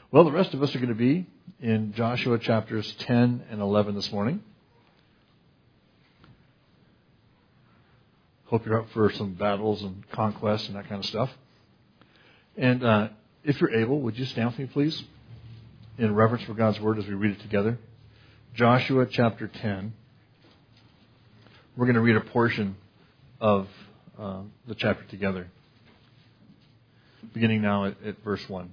Well, the rest of us are going to be in Joshua chapters 10 and 11 this morning. Hope you're up for some battles and conquests and that kind of stuff. And if you're able, would you stand with me, please, in reverence for God's Word as we read it together? Joshua chapter 10. We're going to read a portion of the chapter together, beginning now at verse 1.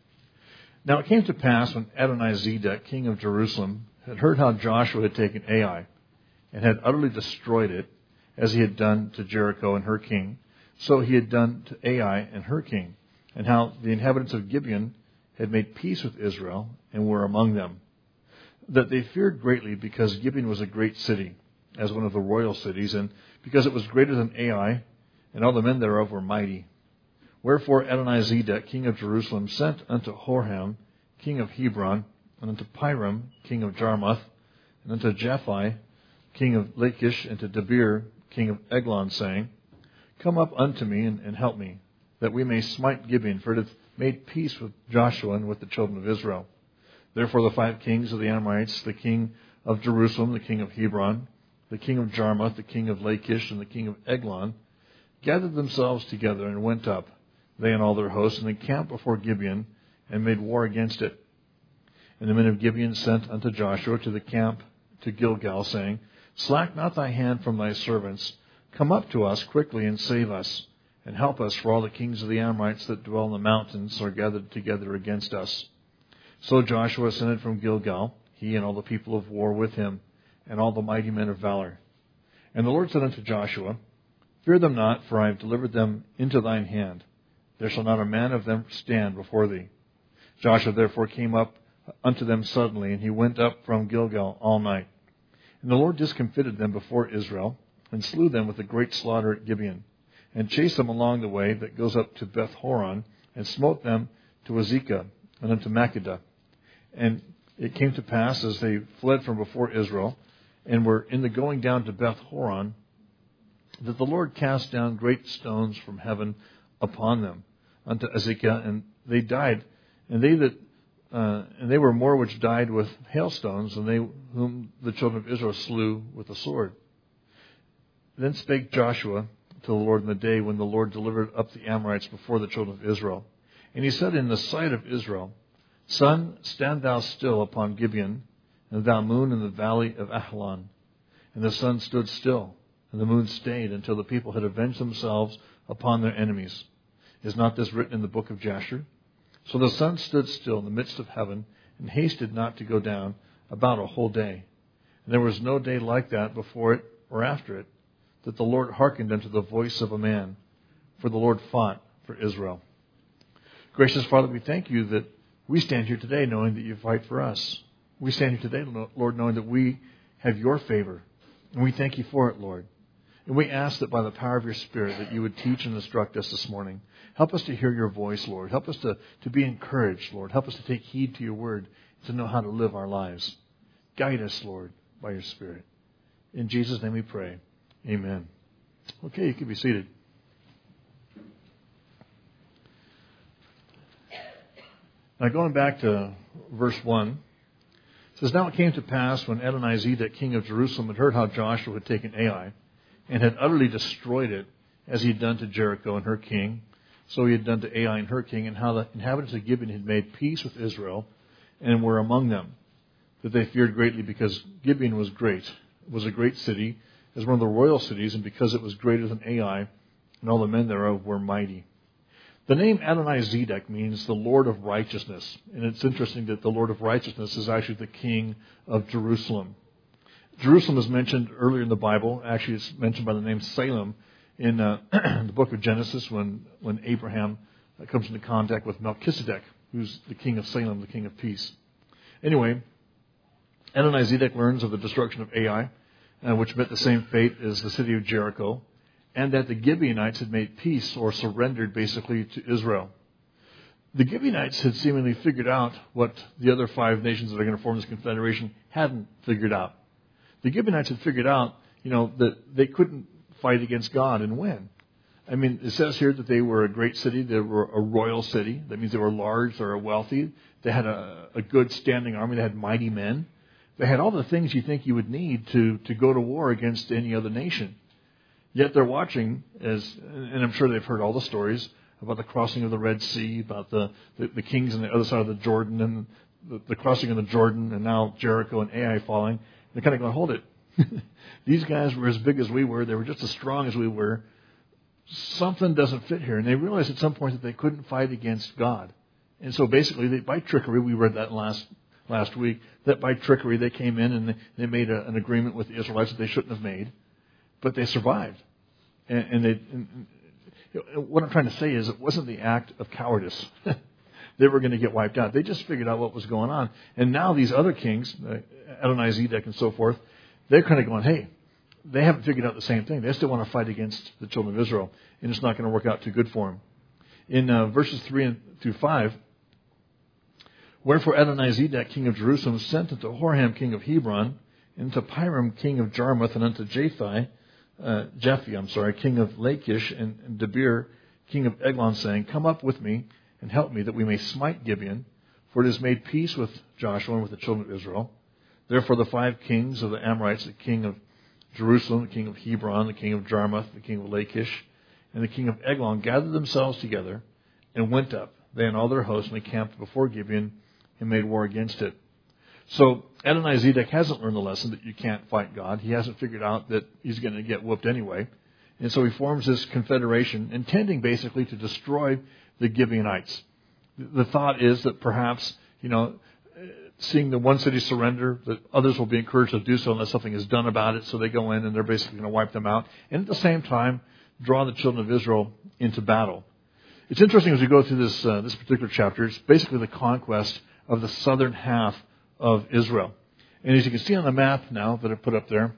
Now it came to pass when Adonizedek, king of Jerusalem, had heard how Joshua had taken Ai and had utterly destroyed it, as he had done to Jericho and her king, so he had done to Ai and her king, and how the inhabitants of Gibeon had made peace with Israel and were among them, that they feared greatly because Gibeon was a great city, as one of the royal cities, and because it was greater than Ai, and all the men thereof were mighty. Wherefore Adonizedek, king of Jerusalem, sent unto Horam, king of Hebron, and unto Piram, king of Jarmuth, and unto Japhi, king of Lachish, and to Debir, king of Eglon, saying, Come up unto me and help me, that we may smite Gibeon, for it hath made peace with Joshua and with the children of Israel. Therefore the 5 kings of the Amorites, the king of Jerusalem, the king of Hebron, the king of Jarmuth, the king of Lachish, and the king of Eglon, gathered themselves together and went up, they and all their hosts, and encamped before Gibeon, and made war against it. And the men of Gibeon sent unto Joshua to the camp to Gilgal, saying, Slack not thy hand from thy servants. Come up to us quickly and save us, and help us, for all the kings of the Amorites that dwell in the mountains are gathered together against us. So Joshua ascended from Gilgal, he and all the people of war with him, and all the mighty men of valor. And the Lord said unto Joshua, Fear them not, for I have delivered them into thine hand. There shall not a man of them stand before thee. Joshua therefore came up unto them suddenly, and he went up from Gilgal all night. And the Lord discomfited them before Israel, and slew them with a great slaughter at Gibeon, and chased them along the way that goes up to Beth Horon, and smote them to Azekah, and unto Makkedah. And it came to pass, as they fled from before Israel, and were in the going down to Beth Horon, that the Lord cast down great stones from heaven upon them, unto Azekah, and they died, and they were more which died with hailstones than they whom the children of Israel slew with the sword. Then spake Joshua to the Lord in the day when the Lord delivered up the Amorites before the children of Israel. And he said in the sight of Israel, Sun, stand thou still upon Gibeon, and thou moon in the valley of Ahlon. And the sun stood still, and the moon stayed, until the people had avenged themselves upon their enemies. Is not this written in the book of Jasher? So the sun stood still in the midst of heaven, and hasted not to go down about a whole day. And there was no day like that before it or after it, that the Lord hearkened unto the voice of a man, for the Lord fought for Israel. Gracious Father, we thank you that we stand here today knowing that you fight for us. We stand here today, Lord, knowing that we have your favor, and we thank you for it, Lord. And we ask that by the power of your Spirit that you would teach and instruct us this morning. Help us to hear your voice, Lord. Help us to be encouraged, Lord. Help us to take heed to your word, to know how to live our lives. Guide us, Lord, by your Spirit. In Jesus' name we pray. Amen. Okay, you can be seated. Now going back to verse 1, it says, Now it came to pass when Adonizedek, king of Jerusalem, had heard how Joshua had taken Ai, and had utterly destroyed it, as he had done to Jericho and her king, so he had done to Ai and her king, and how the inhabitants of Gibeon had made peace with Israel, and were among them, that they feared greatly, because Gibeon was great. It was a great city, as one of the royal cities, and because it was greater than Ai, and all the men thereof were mighty. The name Adonizedek means the Lord of Righteousness, and it's interesting that the Lord of Righteousness is actually the king of Jerusalem. Jerusalem is mentioned earlier in the Bible. Actually, it's mentioned by the name Salem in the book of Genesis when Abraham comes into contact with Melchizedek, who's the king of Salem, the king of peace. Anyway, Adonizedek learns of the destruction of Ai, which met the same fate as the city of Jericho, and that the Gibeonites had made peace or surrendered basically to Israel. The Gibeonites had seemingly figured out what the other 5 nations that are going to form this confederation hadn't figured out. The Gibeonites had figured out, that they couldn't fight against God and win. I mean, it says here that they were a great city. They were a royal city. That means they were large. They were wealthy. They had a good standing army. They had mighty men. They had all the things you think you would need to go to war against any other nation. Yet they're watching, and I'm sure they've heard all the stories about the crossing of the Red Sea, about the kings on the other side of the Jordan, and the crossing of the Jordan, and now Jericho and Ai falling. They're kind of going, hold it. These guys were as big as we were. They were just as strong as we were. Something doesn't fit here. And they realized at some point that they couldn't fight against God. And so basically, by trickery, we read that last week, that by trickery they came in and they made an agreement with the Israelites that they shouldn't have made. But they survived. And what I'm trying to say is it wasn't the act of cowardice. They were going to get wiped out. They just figured out what was going on. And now these other kings, Adonizedek and so forth, they're kind of going, hey, they haven't figured out the same thing. They still want to fight against the children of Israel, and it's not going to work out too good for them. In verses 3 through 5, wherefore Adonizedek, king of Jerusalem, sent unto Horam, king of Hebron, and to Piram, king of Jarmuth, and unto Japhi, king of Lachish, and Debir, king of Eglon, saying, come up with me and help me, that we may smite Gibeon, for it has made peace with Joshua and with the children of Israel. Therefore the 5 kings of the Amorites, the king of Jerusalem, the king of Hebron, the king of Jarmuth, the king of Lachish, and the king of Eglon gathered themselves together and went up, they and all their hosts, and they camped before Gibeon and made war against it. So Adonizedek hasn't learned the lesson that you can't fight God. He hasn't figured out that he's going to get whooped anyway. And so he forms this confederation, intending basically to destroy the Gibeonites. The thought is that perhaps, seeing the one city surrender, that others will be encouraged to do so unless something is done about it. So they go in and they're basically going to wipe them out. And at the same time, draw the children of Israel into battle. It's interesting as we go through this particular chapter. It's basically the conquest of the southern half of Israel. And as you can see on the map now that I put up there,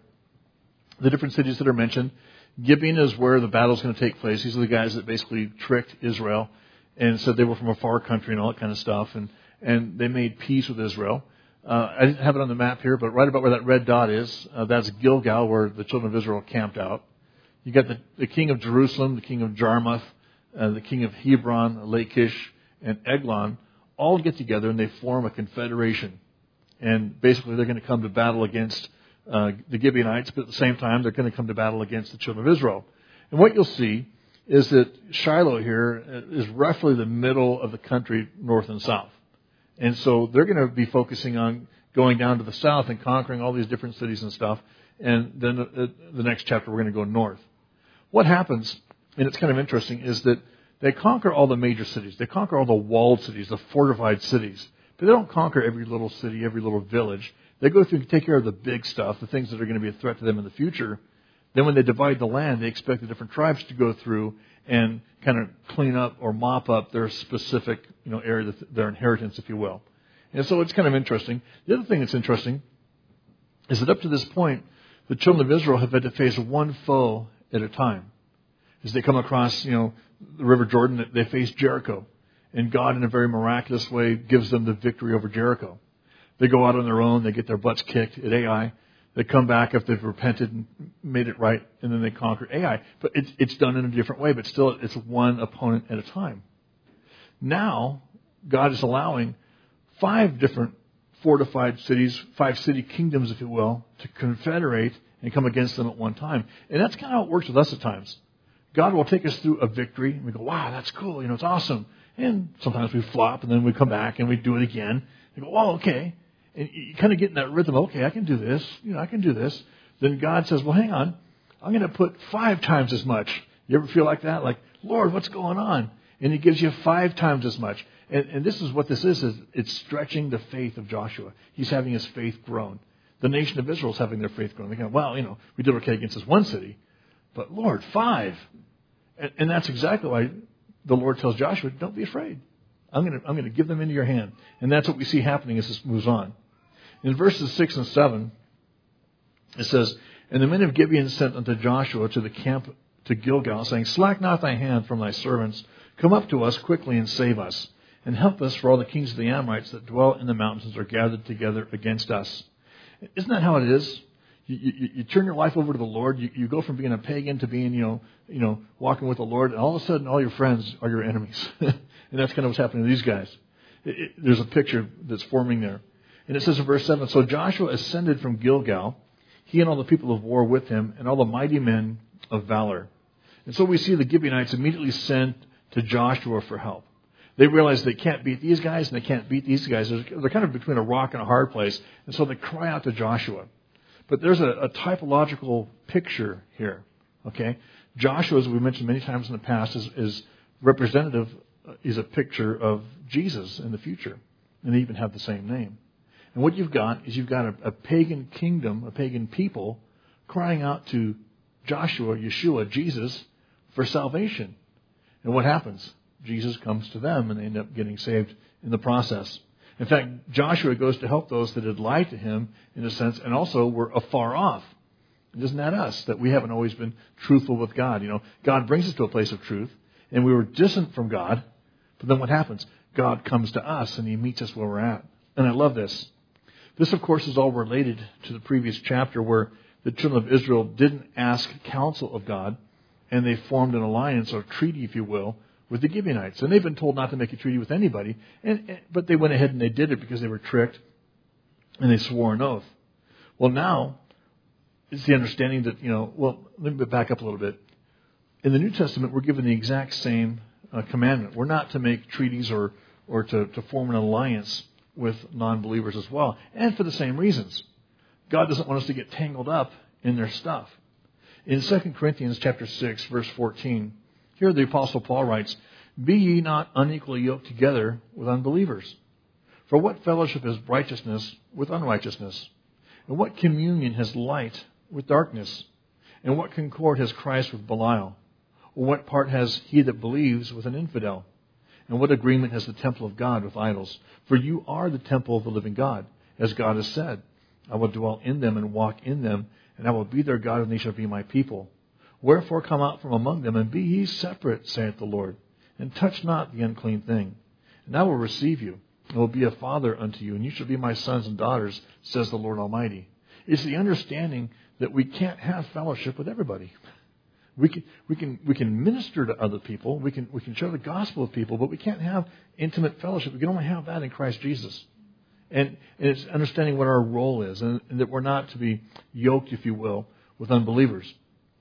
the different cities that are mentioned, Gibeon is where the battle is going to take place. These are the guys that basically tricked Israel and said they were from a far country and all that kind of stuff. And they made peace with Israel. I didn't have it on the map here, but right about where that red dot is, that's Gilgal, where the children of Israel camped out. You got the king of Jerusalem, the king of Jarmuth, the king of Hebron, Lachish, and Eglon all get together and they form a confederation. And basically they're going to come to battle against the Gibeonites, but at the same time they're going to come to battle against the children of Israel. And what you'll see is that Shiloh here is roughly the middle of the country, north and south. And so they're going to be focusing on going down to the south and conquering all these different cities and stuff. And then the next chapter, we're going to go north. What happens, and it's kind of interesting, is that they conquer all the major cities. They conquer all the walled cities, the fortified cities. But they don't conquer every little city, every little village. They go through and take care of the big stuff, the things that are going to be a threat to them in the future. Then when they divide the land, they expect the different tribes to go through and kind of clean up or mop up their specific area, their inheritance, if you will. And so it's kind of interesting. The other thing that's interesting is that up to this point, the children of Israel have had to face one foe at a time. As they come across, the River Jordan, they face Jericho. And God, in a very miraculous way, gives them the victory over Jericho. They go out on their own. They get their butts kicked at Ai. They come back if they've repented and made it right, and then they conquer Ai. But it's done in a different way, but still it's one opponent at a time. Now, God is allowing 5 different fortified cities, 5 city kingdoms, if you will, to confederate and come against them at one time. And that's kind of how it works with us at times. God will take us through a victory, and we go, wow, that's cool, it's awesome. And sometimes we flop, and then we come back and we do it again. You go, oh, okay. And you kind of get in that rhythm, okay, I can do this, I can do this. Then God says, well, hang on, I'm going to put 5 times as much. You ever feel like that? Like, Lord, what's going on? And He gives you 5 times as much. And this is what this is it's stretching the faith of Joshua. He's having his faith grown. The nation of Israel is having their faith grown. They're going, well, we did okay against this one city, but Lord, 5. And that's exactly why the Lord tells Joshua, don't be afraid. I'm going to give them into your hand. And that's what we see happening as this moves on. In verses 6 and 7, it says, and the men of Gibeon sent unto Joshua to the camp to Gilgal, saying, slack not thy hand from thy servants. Come up to us quickly and save us. And help us, for all the kings of the Amorites that dwell in the mountains are gathered together against us. Isn't that how it is? You turn your life over to the Lord. You go from being a pagan to being, walking with the Lord. And all of a sudden, all your friends are your enemies. And that's kind of what's happening to these guys. There's a picture that's forming there. And it says in verse 7, so Joshua ascended from Gilgal, he and all the people of war with him, and all the mighty men of valor. And so we see the Gibeonites immediately sent to Joshua for help. They realize they can't beat these guys and they can't beat these guys. They're kind of between a rock and a hard place. And so they cry out to Joshua. But there's a typological picture here. Okay? Joshua, as we mentioned many times in the past, is representative, is a picture of Jesus in the future. And they even have the same name. And what you've got is a pagan kingdom, a pagan people, crying out to Joshua, Yeshua, Jesus, for salvation. And what happens? Jesus comes to them and they end up getting saved in the process. In fact, Joshua goes to help those that had lied to him, in a sense, and also were afar off. And isn't that us? That we haven't always been truthful with God. God brings us to a place of truth, and we were distant from God. But then what happens? God comes to us and He meets us where we're at. And I love this. This, of course, is all related to the previous chapter where the children of Israel didn't ask counsel of God, and they formed an alliance or treaty, if you will, with the Gibeonites. And they've been told not to make a treaty with anybody, but they went ahead and they did it because they were tricked, and they swore an oath. Well, now, it's the understanding that, let me back up a little bit. In the New Testament, we're given the exact same commandment. We're not to make treaties or to form an alliance with non-believers as well, and for the same reasons. God doesn't want us to get tangled up in their stuff. In 2 Corinthians chapter 6, verse 14, here the Apostle Paul writes, be ye not unequally yoked together with unbelievers. For what fellowship is righteousness with unrighteousness? And what communion has light with darkness? And what concord has Christ with Belial? Or what part has he that believes with an infidel? And what agreement has the temple of God with idols? For you are the temple of the living God, as God has said, I will dwell in them and walk in them, and I will be their God, and they shall be my people. Wherefore come out from among them, and be ye separate, saith the Lord, and touch not the unclean thing. And I will receive you, and will be a father unto you, and you shall be my sons and daughters, says the Lord Almighty. It's the understanding that we can't have fellowship with everybody. We can minister to other people, we can share the gospel with people, but we can't have intimate fellowship. We can only have that in Christ Jesus. And it's understanding what our role is, and that we're not to be yoked, if you will, with unbelievers.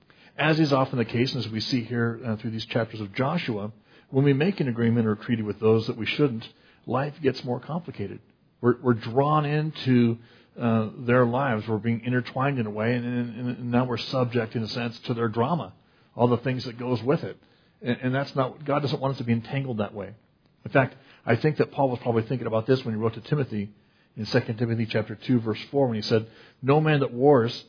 As is often the case, and as we see here through these chapters of Joshua, when we make an agreement or a treaty with those that we shouldn't, life gets more complicated. We're drawn into their lives. We're being intertwined in a way, and now we're subject, in a sense, to their drama, all the things that goes with it. And that's not, God doesn't want us to be entangled that way. In fact, I think that Paul was probably thinking about this when he wrote to Timothy in 2 Timothy chapter 2, verse 4, when he said, no man that warreth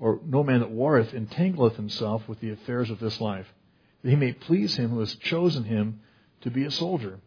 entangleth himself with the affairs of this life, that he may please him who has chosen him to be a soldier.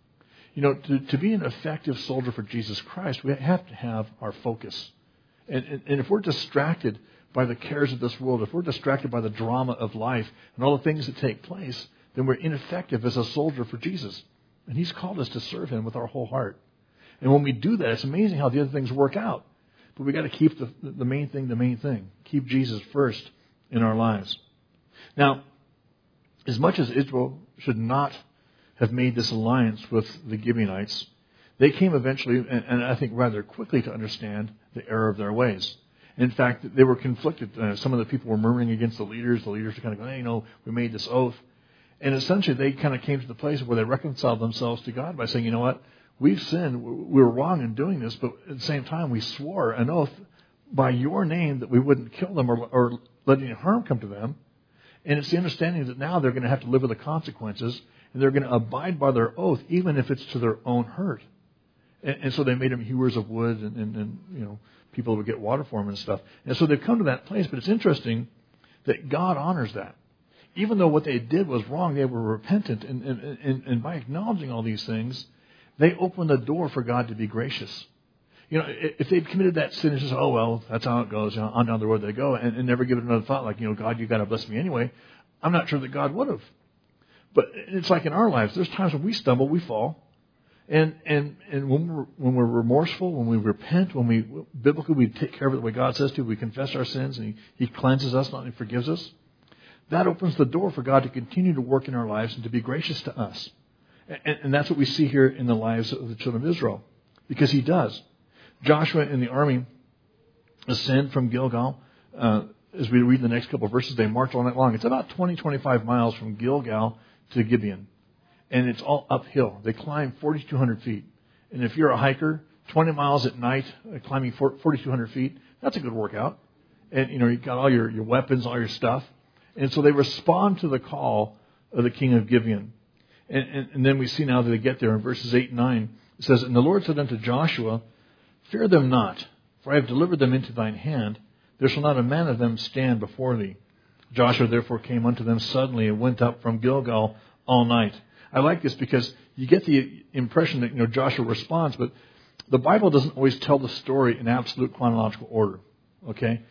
To be an effective soldier for Jesus Christ, we have to have our focus. And if we're distracted by the cares of this world, if we're distracted by the drama of life and all the things that take place, then we're ineffective as a soldier for Jesus. And He's called us to serve Him with our whole heart. And when we do that, it's amazing how the other things work out. But we've got to keep the main thing. Keep Jesus first in our lives. Now, as much as Israel should not have made this alliance with the Gibeonites, they came eventually, and I think rather quickly, to understand the error of their ways. In fact, they were conflicted. Some of the people were murmuring against the leaders. The leaders were kind of going, hey, we made this oath. And essentially, they kind of came to the place where they reconciled themselves to God by saying, you know what? We've sinned. We were wrong in doing this, but at the same time, we swore an oath by your name that we wouldn't kill them or let any harm come to them. And it's the understanding that now they're going to have to live with the consequences, and they're going to abide by their oath, even if it's to their own hurt. And so they made them hewers of wood, and people would get water for them and stuff. And so they've come to that place, but it's interesting that God honors that. Even though what they did was wrong, they were repentant, and by acknowledging all these things, they opened the door for God to be gracious. If they'd committed that sin and just, oh, well, that's how it goes, on down the road they go, and never give it another thought, like, God, you got to bless me anyway, I'm not sure that God would have. But it's like in our lives, there's times when we stumble, we fall, And when we're remorseful, when we repent, biblically we take care of it the way God says to, we confess our sins and He cleanses us, not only forgives us. That opens the door for God to continue to work in our lives and to be gracious to us. And that's what we see here in the lives of the children of Israel. Because He does. Joshua and the army ascend from Gilgal. As we read the next couple of verses, they march all night long. It's about 25 miles from Gilgal to Gibeon. And it's all uphill. They climb 4,200 feet. And if you're a hiker, 20 miles at night, climbing 4,200 feet, that's a good workout. And, you've got all your weapons, all your stuff. And so they respond to the call of the king of Gibeon. And then we see now that they get there in verses 8 and 9. It says, "And the Lord said unto Joshua, Fear them not, for I have delivered them into thine hand. There shall not a man of them stand before thee. Joshua therefore came unto them suddenly and went up from Gilgal all night." I like this because you get the impression that Joshua responds, but the Bible doesn't always tell the story in absolute chronological order. Okay,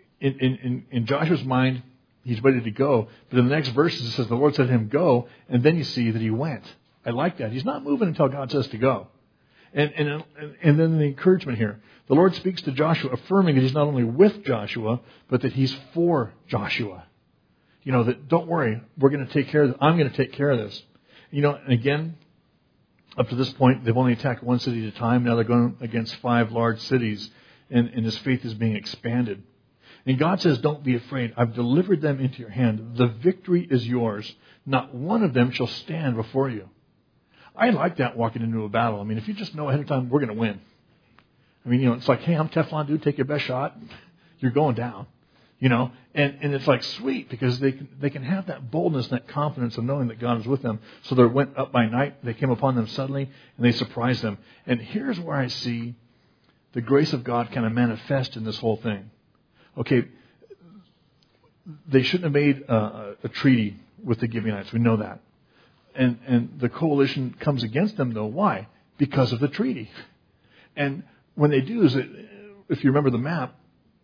in Joshua's mind, he's ready to go, but in the next verses it says the Lord said to him, "Go," and then you see that he went. I like that. He's not moving until God says to go. And then the encouragement here, the Lord speaks to Joshua, affirming that He's not only with Joshua, but that He's for Joshua. That don't worry, we're going to take care of this. I'm going to take care of this. And again, up to this point, they've only attacked one city at a time. Now they're going against 5 large cities, and His faith is being expanded. And God says, don't be afraid. I've delivered them into your hand. The victory is yours. Not one of them shall stand before you. I like that walking into a battle. I mean, if you just know ahead of time, we're going to win. I mean, it's like, hey, I'm Teflon, dude. Take your best shot. You're going down. And it's like sweet because they can have that boldness and that confidence of knowing that God is with them. So they went up by night. They came upon them suddenly and they surprised them. And here's where I see the grace of God kind of manifest in this whole thing. Okay, they shouldn't have made a treaty with the Gibeonites. We know that. And the coalition comes against them, though. Why? Because of the treaty. And when they do, if you remember the map,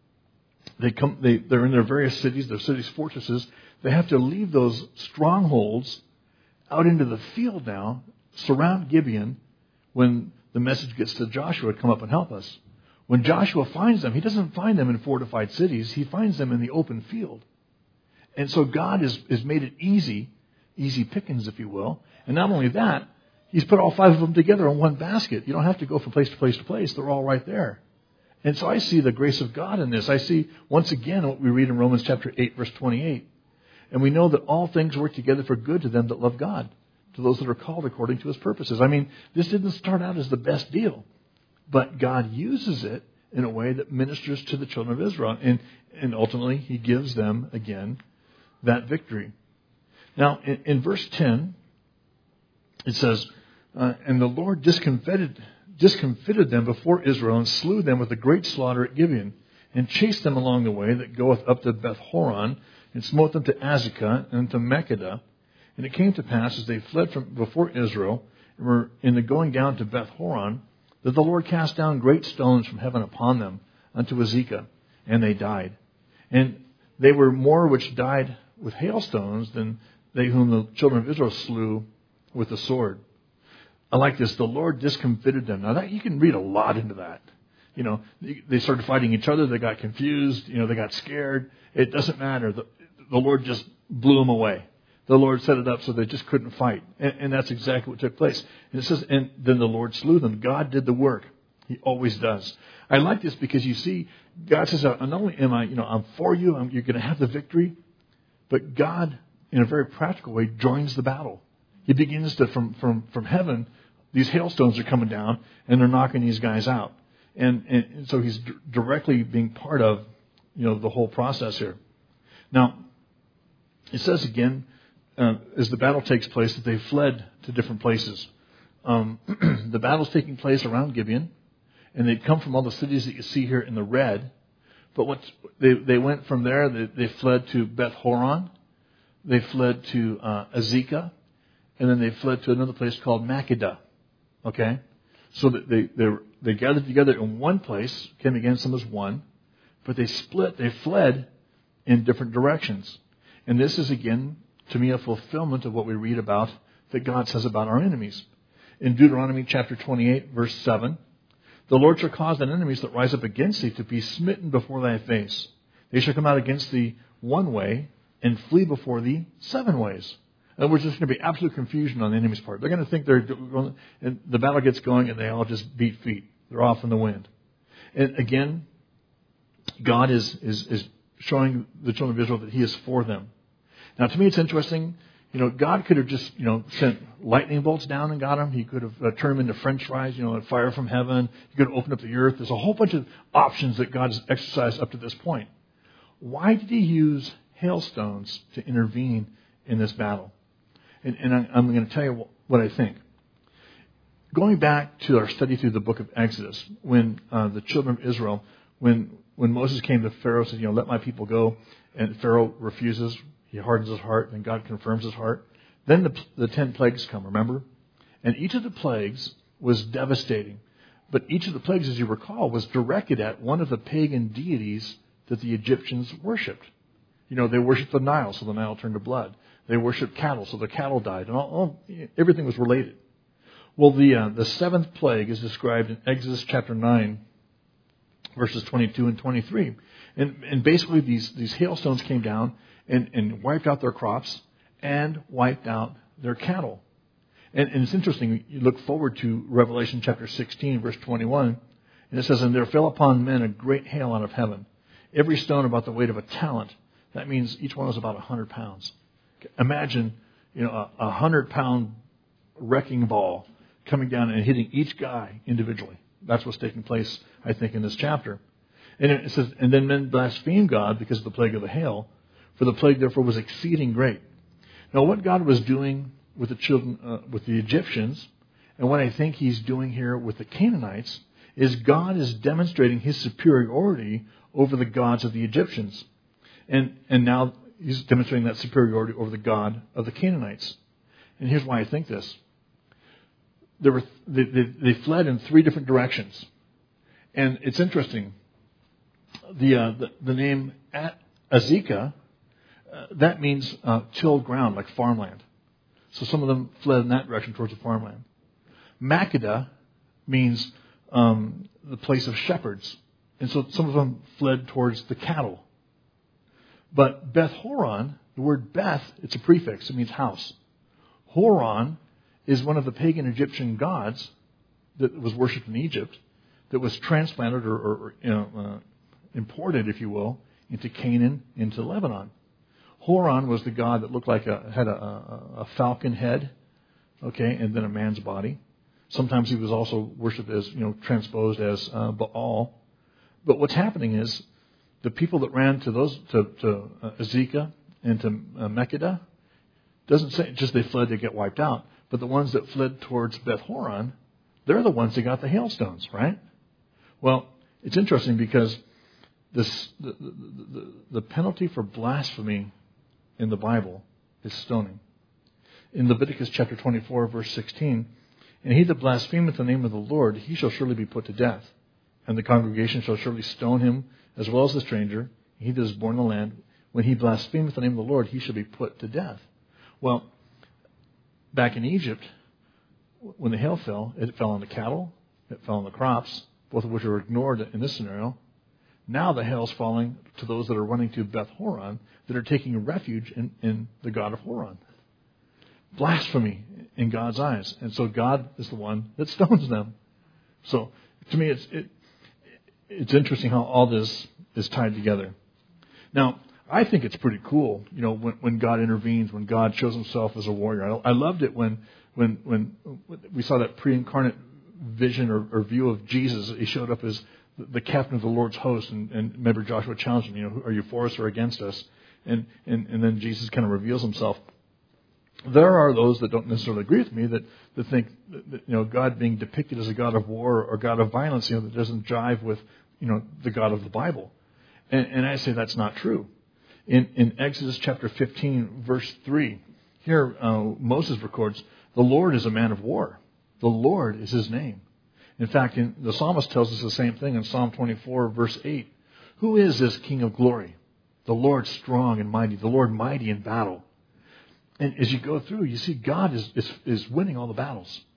they're in their various cities, their cities' fortresses. They have to leave those strongholds out into the field now, surround Gibeon, when the message gets to Joshua, come up and help us. When Joshua finds them, he doesn't find them in fortified cities. He finds them in the open field. And so God has made it easy pickings, if you will. And not only that, He's put all 5 of them together in one basket. You don't have to go from place to place to place. They're all right there. And so I see the grace of God in this. I see, once again, what we read in Romans chapter 8, verse 28. And we know that all things work together for good to them that love God, to those that are called according to His purposes. I mean, this didn't start out as the best deal. But God uses it in a way that ministers to the children of Israel. And ultimately, He gives them, again, that victory. Now, in verse 10, it says, "And the Lord discomfited them before Israel and slew them with a great slaughter at Gibeon, and chased them along the way that goeth up to Beth-horon, and smote them to Azekah and to Makkedah. And it came to pass, as they fled from before Israel, and were in the going down to Beth-horon, that the Lord cast down great stones from heaven upon them unto Azekah, and they died. And they were more which died with hailstones than they whom the children of Israel slew with the sword." I like this. The Lord discomfited them. Now, that you can read a lot into that. They started fighting each other. They got confused. They got scared. It doesn't matter. The Lord just blew them away. The Lord set it up so they just couldn't fight. And that's exactly what took place. And it says, and then the Lord slew them. God did the work. He always does. I like this because you see, God says, not only am I, I'm for you, you're going to have the victory, but God, in a very practical way, joins the battle. He begins to, from heaven, these hailstones are coming down, and they're knocking these guys out. And so He's directly being part of, the whole process here. Now, it says again, as the battle takes place, that they fled to different places. The battle's taking place around Gibeon, and they'd come from all the cities that you see here in the red. But they went from there, they fled to Beth-horon, they fled to Azekah, and then they fled to another place called Makkedah. Okay? So that they gathered together in one place, came against them as one, but they fled in different directions. And this is, again, to me, a fulfillment of what we read about that God says about our enemies. In Deuteronomy chapter 28, verse 7, the Lord shall cause thine enemies that rise up against thee to be smitten before thy face. They shall come out against thee one way and flee before thee 7 ways. In other words, there's going to be absolute confusion on the enemy's part. They're going to think they're going, and the battle gets going and they all just beat feet. They're off in the wind. And again, God is showing the children of Israel that He is for them. Now, to me, it's interesting. God could have just, sent lightning bolts down and got them. He could have turned them into French fries, like fire from heaven. He could have opened up the earth. There's a whole bunch of options that God has exercised up to this point. Why did He use hailstones to intervene in this battle? And I'm going to tell you what I think. Going back to our study through the book of Exodus, when the children of Israel, when Moses came to Pharaoh and said, let my people go, and Pharaoh refuses, he hardens his heart, and God confirms his heart. Then the 10 plagues come, remember? And each of the plagues was devastating. But each of the plagues, as you recall, was directed at one of the pagan deities that the Egyptians worshipped. They worshipped the Nile, so the Nile turned to blood. They worshipped cattle, so the cattle died. And everything was related. Well, the 7th plague is described in Exodus chapter 9, verses 22 and 23. And basically these hailstones came down and wiped out their crops and wiped out their cattle. And it's interesting, you look forward to Revelation chapter 16, verse 21, and it says, and there fell upon men a great hail out of heaven, every stone about the weight of a talent. That means each one was about 100 pounds. Imagine, a 100-pound wrecking ball coming down and hitting each guy individually. That's what's taking place, I think, in this chapter. And it says, and then men blasphemed God because of the plague of the hail, for the plague therefore was exceeding great. Now, what God was doing with the children, with the Egyptians, and what I think He's doing here with the Canaanites, is God is demonstrating His superiority over the gods of the Egyptians. And now He's demonstrating that superiority over the God of the Canaanites. And here's why I think this. They fled in 3 different directions. And it's interesting. The name Azekah, that means tilled ground, like farmland. So some of them fled in that direction towards the farmland. Makkedah means the place of shepherds. And so some of them fled towards the cattle. But Beth Horon, the word Beth, it's a prefix. It means house. Horon is one of the pagan Egyptian gods that was worshipped in Egypt that was transplanted or imported, if you will, into Canaan, into Lebanon. Horon was the god that looked like had a falcon head, okay, and then a man's body. Sometimes he was also worshipped as, transposed as Baal. But what's happening is the people that ran to Azekah and to Makkedah, doesn't say just they fled to get wiped out, but the ones that fled towards Beth Horon, they're the ones that got the hailstones, right? Well, it's interesting because the penalty for blasphemy in the Bible is stoning. In Leviticus chapter 24, verse 16, and he that blasphemeth the name of the Lord, he shall surely be put to death. And the congregation shall surely stone him, as well as the stranger, he that is born in the land. When he blasphemeth the name of the Lord, he shall be put to death. Well, back in Egypt, when the hail fell, it fell on the cattle, it fell on the crops, both of which are ignored in this scenario. Now the hail is falling to those that are running to Beth Horon, that are taking refuge in the god of Horon. Blasphemy in God's eyes. And so God is the one that stones them. So to me, it's interesting how all this is tied together. Now, I think it's pretty cool, when God intervenes, when God shows Himself as a warrior. I loved it when we saw that pre-incarnate vision or view of Jesus. He showed up as the captain of the Lord's host, and remember Joshua challenged him, are you for us or against us? And then Jesus kind of reveals Himself. There are those that don't necessarily agree with me that think that, God being depicted as a God of war or God of violence, that doesn't jive with, the God of the Bible. And I say that's not true. In Exodus chapter 15, verse 3, here Moses records, the Lord is a man of war. The Lord is His name. In fact, the psalmist tells us the same thing in Psalm 24, verse 8. Who is this King of glory? The Lord strong and mighty, the Lord mighty in battle. And as you go through, you see God is winning all the battles.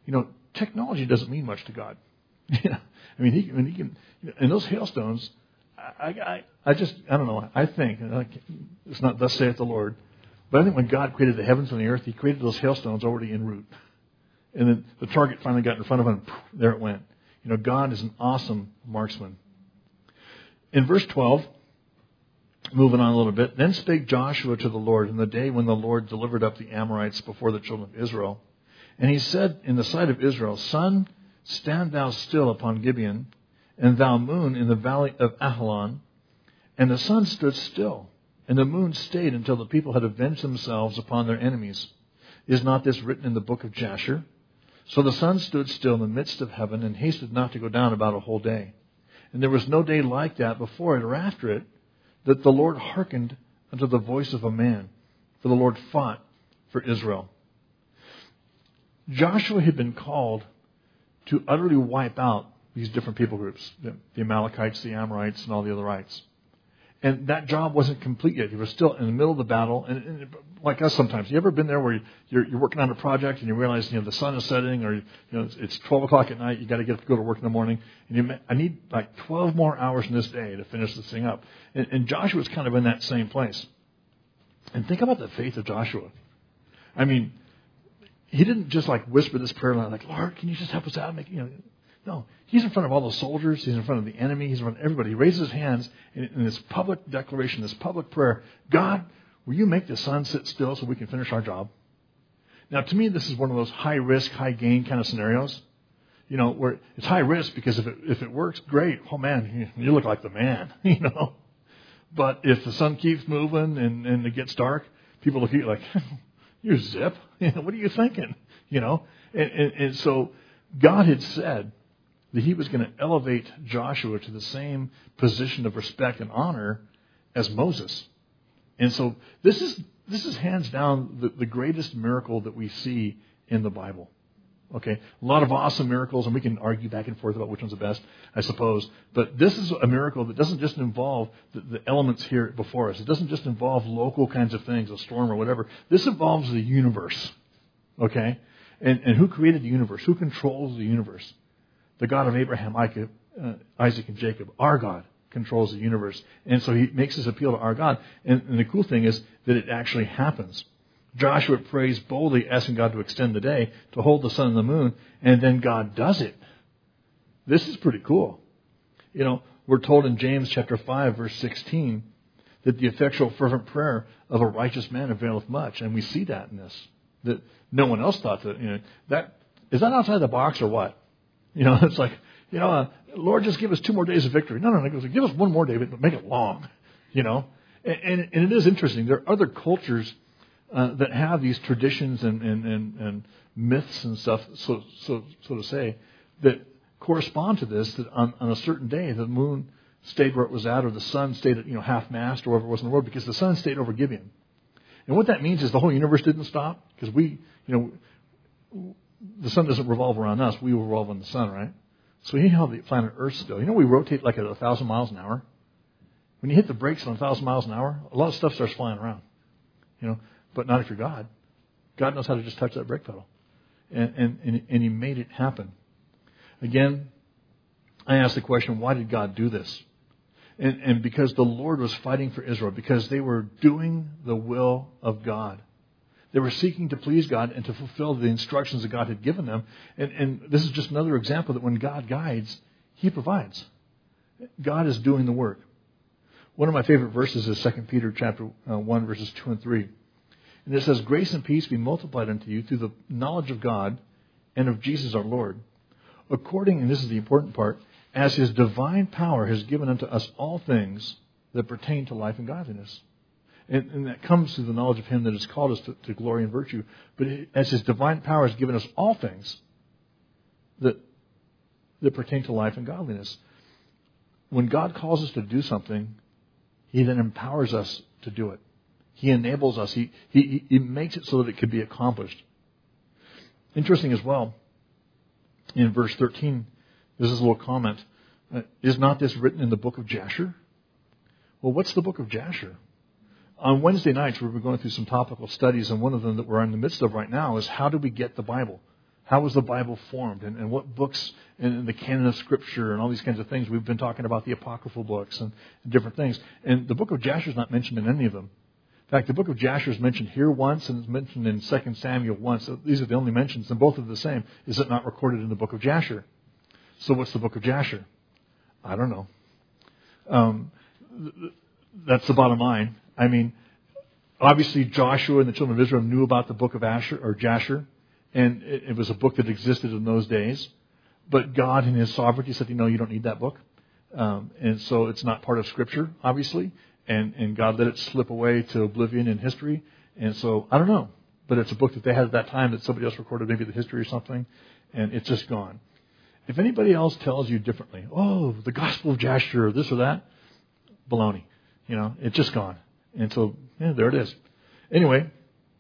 Technology doesn't mean much to God. I mean, he can, and those hailstones, I don't know. I think, it's not thus saith the Lord, but I think when God created the heavens and the earth, He created those hailstones already en route. And then the target finally got in front of him, and there it went. God is an awesome marksman. In verse 12, moving on a little bit, then spake Joshua to the Lord in the day when the Lord delivered up the Amorites before the children of Israel. And he said in the sight of Israel, Sun, stand thou still upon Gibeon, and thou moon in the valley of Ajalon. And the sun stood still, and the moon stayed until the people had avenged themselves upon their enemies. Is not this written in the book of Jasher? So the sun stood still in the midst of heaven, and hasted not to go down about a whole day. And there was no day like that before it or after it, that the Lord hearkened unto the voice of a man, for the Lord fought for Israel. Joshua had been called to utterly wipe out these different people groups, the Amalekites, the Amorites, and all the otherites. And that job wasn't complete yet. He was still in the middle of the battle. And like us sometimes, you ever been there where you're working on a project and you realize the sun is setting, or it's 12 o'clock at night, you got to go to work in the morning, and I need like 12 more hours in this day to finish this thing up. And Joshua's kind of in that same place. And think about the faith of Joshua. I mean, he didn't just whisper this prayer line like, Lord, can you just help us out? No, he's in front of all the soldiers. He's in front of the enemy. He's in front of everybody. He raises his hands in this public declaration, this public prayer. God, will you make the sun sit still so we can finish our job? Now, to me, this is one of those high risk, high gain kind of scenarios. Where it's high risk because if it works, great. Oh man, you look like the man. But if the sun keeps moving and it gets dark, people look at you like, you zip. What are you thinking? And so God had said that He was going to elevate Joshua to the same position of respect and honor as Moses. And so this is hands down the greatest miracle that we see in the Bible. Okay, a lot of awesome miracles, and we can argue back and forth about which one's the best, I suppose. But this is a miracle that doesn't just involve the elements here before us. It doesn't just involve local kinds of things, a storm or whatever. This involves the universe. Okay, and who created the universe? Who controls the universe? The God of Abraham, Isaac, and Jacob. Our God controls the universe. And so He makes His appeal to our God. And the cool thing is that it actually happens. Joshua prays boldly, asking God to extend the day, to hold the sun and the moon, and then God does it. This is pretty cool. We're told in James chapter 5, verse 16, that the effectual fervent prayer of a righteous man availeth much. And we see that in this. That no one else thought that, is that outside the box or what? It's like, Lord, just give us 2 more days of victory. No, he goes, give us 1 more day, but make it long. And it is interesting. There are other cultures that have these traditions and myths and stuff, so to say, that correspond to this. That on a certain day, the moon stayed where it was at, or the sun stayed at half mast, or wherever it was in the world, because the sun stayed over Gibeon. And what that means is the whole universe didn't stop, because the sun doesn't revolve around us; we revolve on the sun, right? So he held the planet Earth still. We rotate like at 1,000 miles an hour. When you hit the brakes on 1,000 miles an hour, a lot of stuff starts flying around. But not if you're God. God knows how to just touch that brake pedal. And He made it happen. Again, I ask the question, why did God do this? And because the Lord was fighting for Israel, because they were doing the will of God. They were seeking to please God and to fulfill the instructions that God had given them. And this is just another example that when God guides, He provides. God is doing the work. One of my favorite verses is 2 Peter chapter 1, verses 2 and 3. And it says, grace and peace be multiplied unto you through the knowledge of God and of Jesus our Lord, according, and this is the important part, as His divine power has given unto us all things that pertain to life and godliness. And that comes through the knowledge of Him that has called us to glory and virtue. But as His divine power has given us all things that pertain to life and godliness. When God calls us to do something, He then empowers us to do it. He enables us. He makes it so that it could be accomplished. Interesting as well, in verse 13, this is a little comment. Is not this written in the book of Jasher? Well, what's the book of Jasher? On Wednesday nights, we've been going through some topical studies, and one of them that we're in the midst of right now is how do we get the Bible? How was the Bible formed? And what books in the canon of Scripture and all these kinds of things. We've been talking about the apocryphal books and different things. And the book of Jasher is not mentioned in any of them. In fact, the book of Jasher is mentioned here once and it's mentioned in 2 Samuel once. So these are the only mentions, and both are the same. Is it not recorded in the book of Jasher? So what's the book of Jasher? I don't know. That's the bottom line. I mean, obviously Joshua and the children of Israel knew about the book of Jasher, and it was a book that existed in those days. But God in His sovereignty said, you don't need that book. And so it's not part of Scripture, obviously. And God let it slip away to oblivion in history. And so, I don't know. But it's a book that they had at that time that somebody else recorded, maybe the history or something. And it's just gone. If anybody else tells you differently, the Gospel of Jasher or this or that, baloney. It's just gone. And so, there it is. Anyway,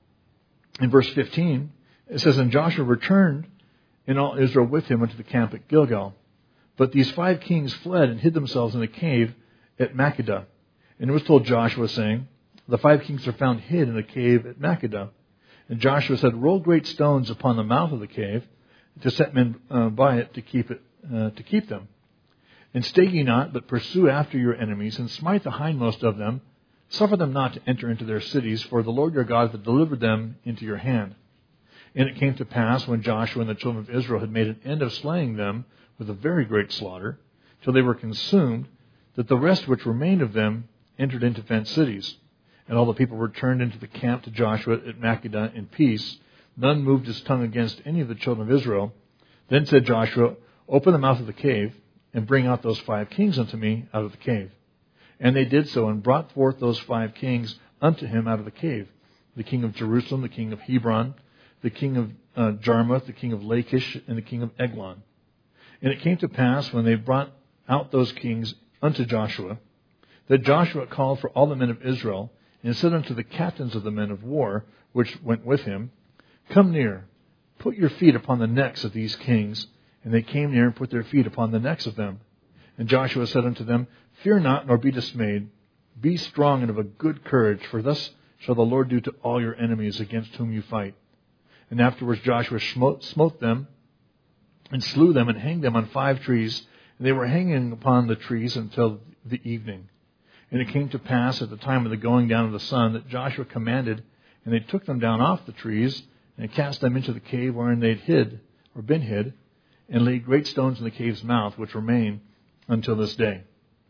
in verse 15, it says, And Joshua returned and all Israel with him into the camp at Gilgal. But these 5 kings fled and hid themselves in a cave at Makkedah. And it was told Joshua, saying, The 5 kings are found hid in a cave at Makkedah. And Joshua said, Roll great stones upon the mouth of the cave to set men by it to keep them. And stay ye not, but pursue after your enemies, and smite the hindmost of them. Suffer them not to enter into their cities, for the Lord your God hath delivered them into your hand. And it came to pass, when Joshua and the children of Israel had made an end of slaying them with a very great slaughter, till they were consumed, that the rest which remained of them entered into fenced cities. And all the people returned into the camp to Joshua at Makkedah in peace. None moved his tongue against any of the children of Israel. Then said Joshua, Open the mouth of the cave, and bring out those 5 kings unto me out of the cave. And they did so, and brought forth those 5 kings unto him out of the cave. The king of Jerusalem, the king of Hebron, the king of Jarmuth, the king of Lachish, and the king of Eglon. And it came to pass, when they brought out those kings unto Joshua, that Joshua called for all the men of Israel, and said unto the captains of the men of war, which went with him, Come near, put your feet upon the necks of these kings. And they came near and put their feet upon the necks of them. And Joshua said unto them, Fear not, nor be dismayed. Be strong and of a good courage, for thus shall the Lord do to all your enemies against whom you fight. And afterwards Joshua smote them, and slew them, and hanged them on 5 trees. And they were hanging upon the trees until the evening. And it came to pass at the time of the going down of the sun, that Joshua commanded, and they took them down off the trees, and cast them into the cave wherein they had been hid, and laid great stones in the cave's mouth, which remain until this day.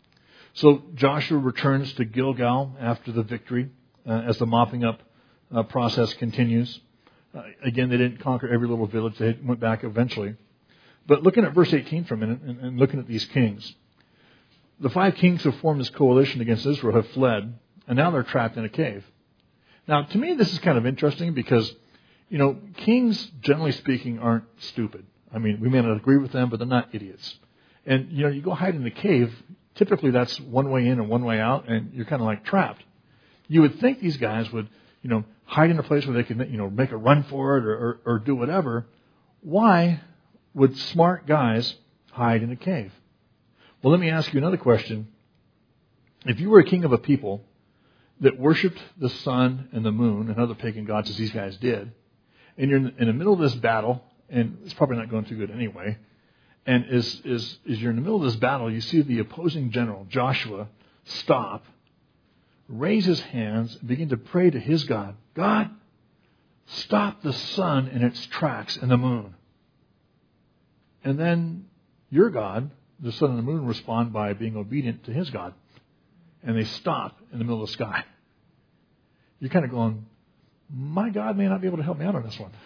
So Joshua returns to Gilgal after the victory, as the mopping up process continues. Again, they didn't conquer every little village. They went back eventually. But looking at verse 18 for a minute, and looking at these kings, the 5 kings who formed this coalition against Israel have fled, and now they're trapped in a cave. Now, to me, this is kind of interesting because, kings, generally speaking, aren't stupid. I mean, we may not agree with them, but they're not idiots. And, you go hide in the cave, typically that's one way in and one way out, and you're kind of like trapped. You would think these guys would, hide in a place where they can, make a run for it or do whatever. Why would smart guys hide in a cave? Well, let me ask you another question. If you were a king of a people that worshipped the sun and the moon and other pagan gods as these guys did, and you're in the middle of this battle, and it's probably not going too good anyway, and as you're in the middle of this battle, you see the opposing general, Joshua, stop, raise his hands, and begin to pray to his God. God, stop the sun in its tracks and the moon. And then your God, the sun and the moon, respond by being obedient to his God. And they stop in the middle of the sky. You're kind of going, my God may not be able to help me out on this one.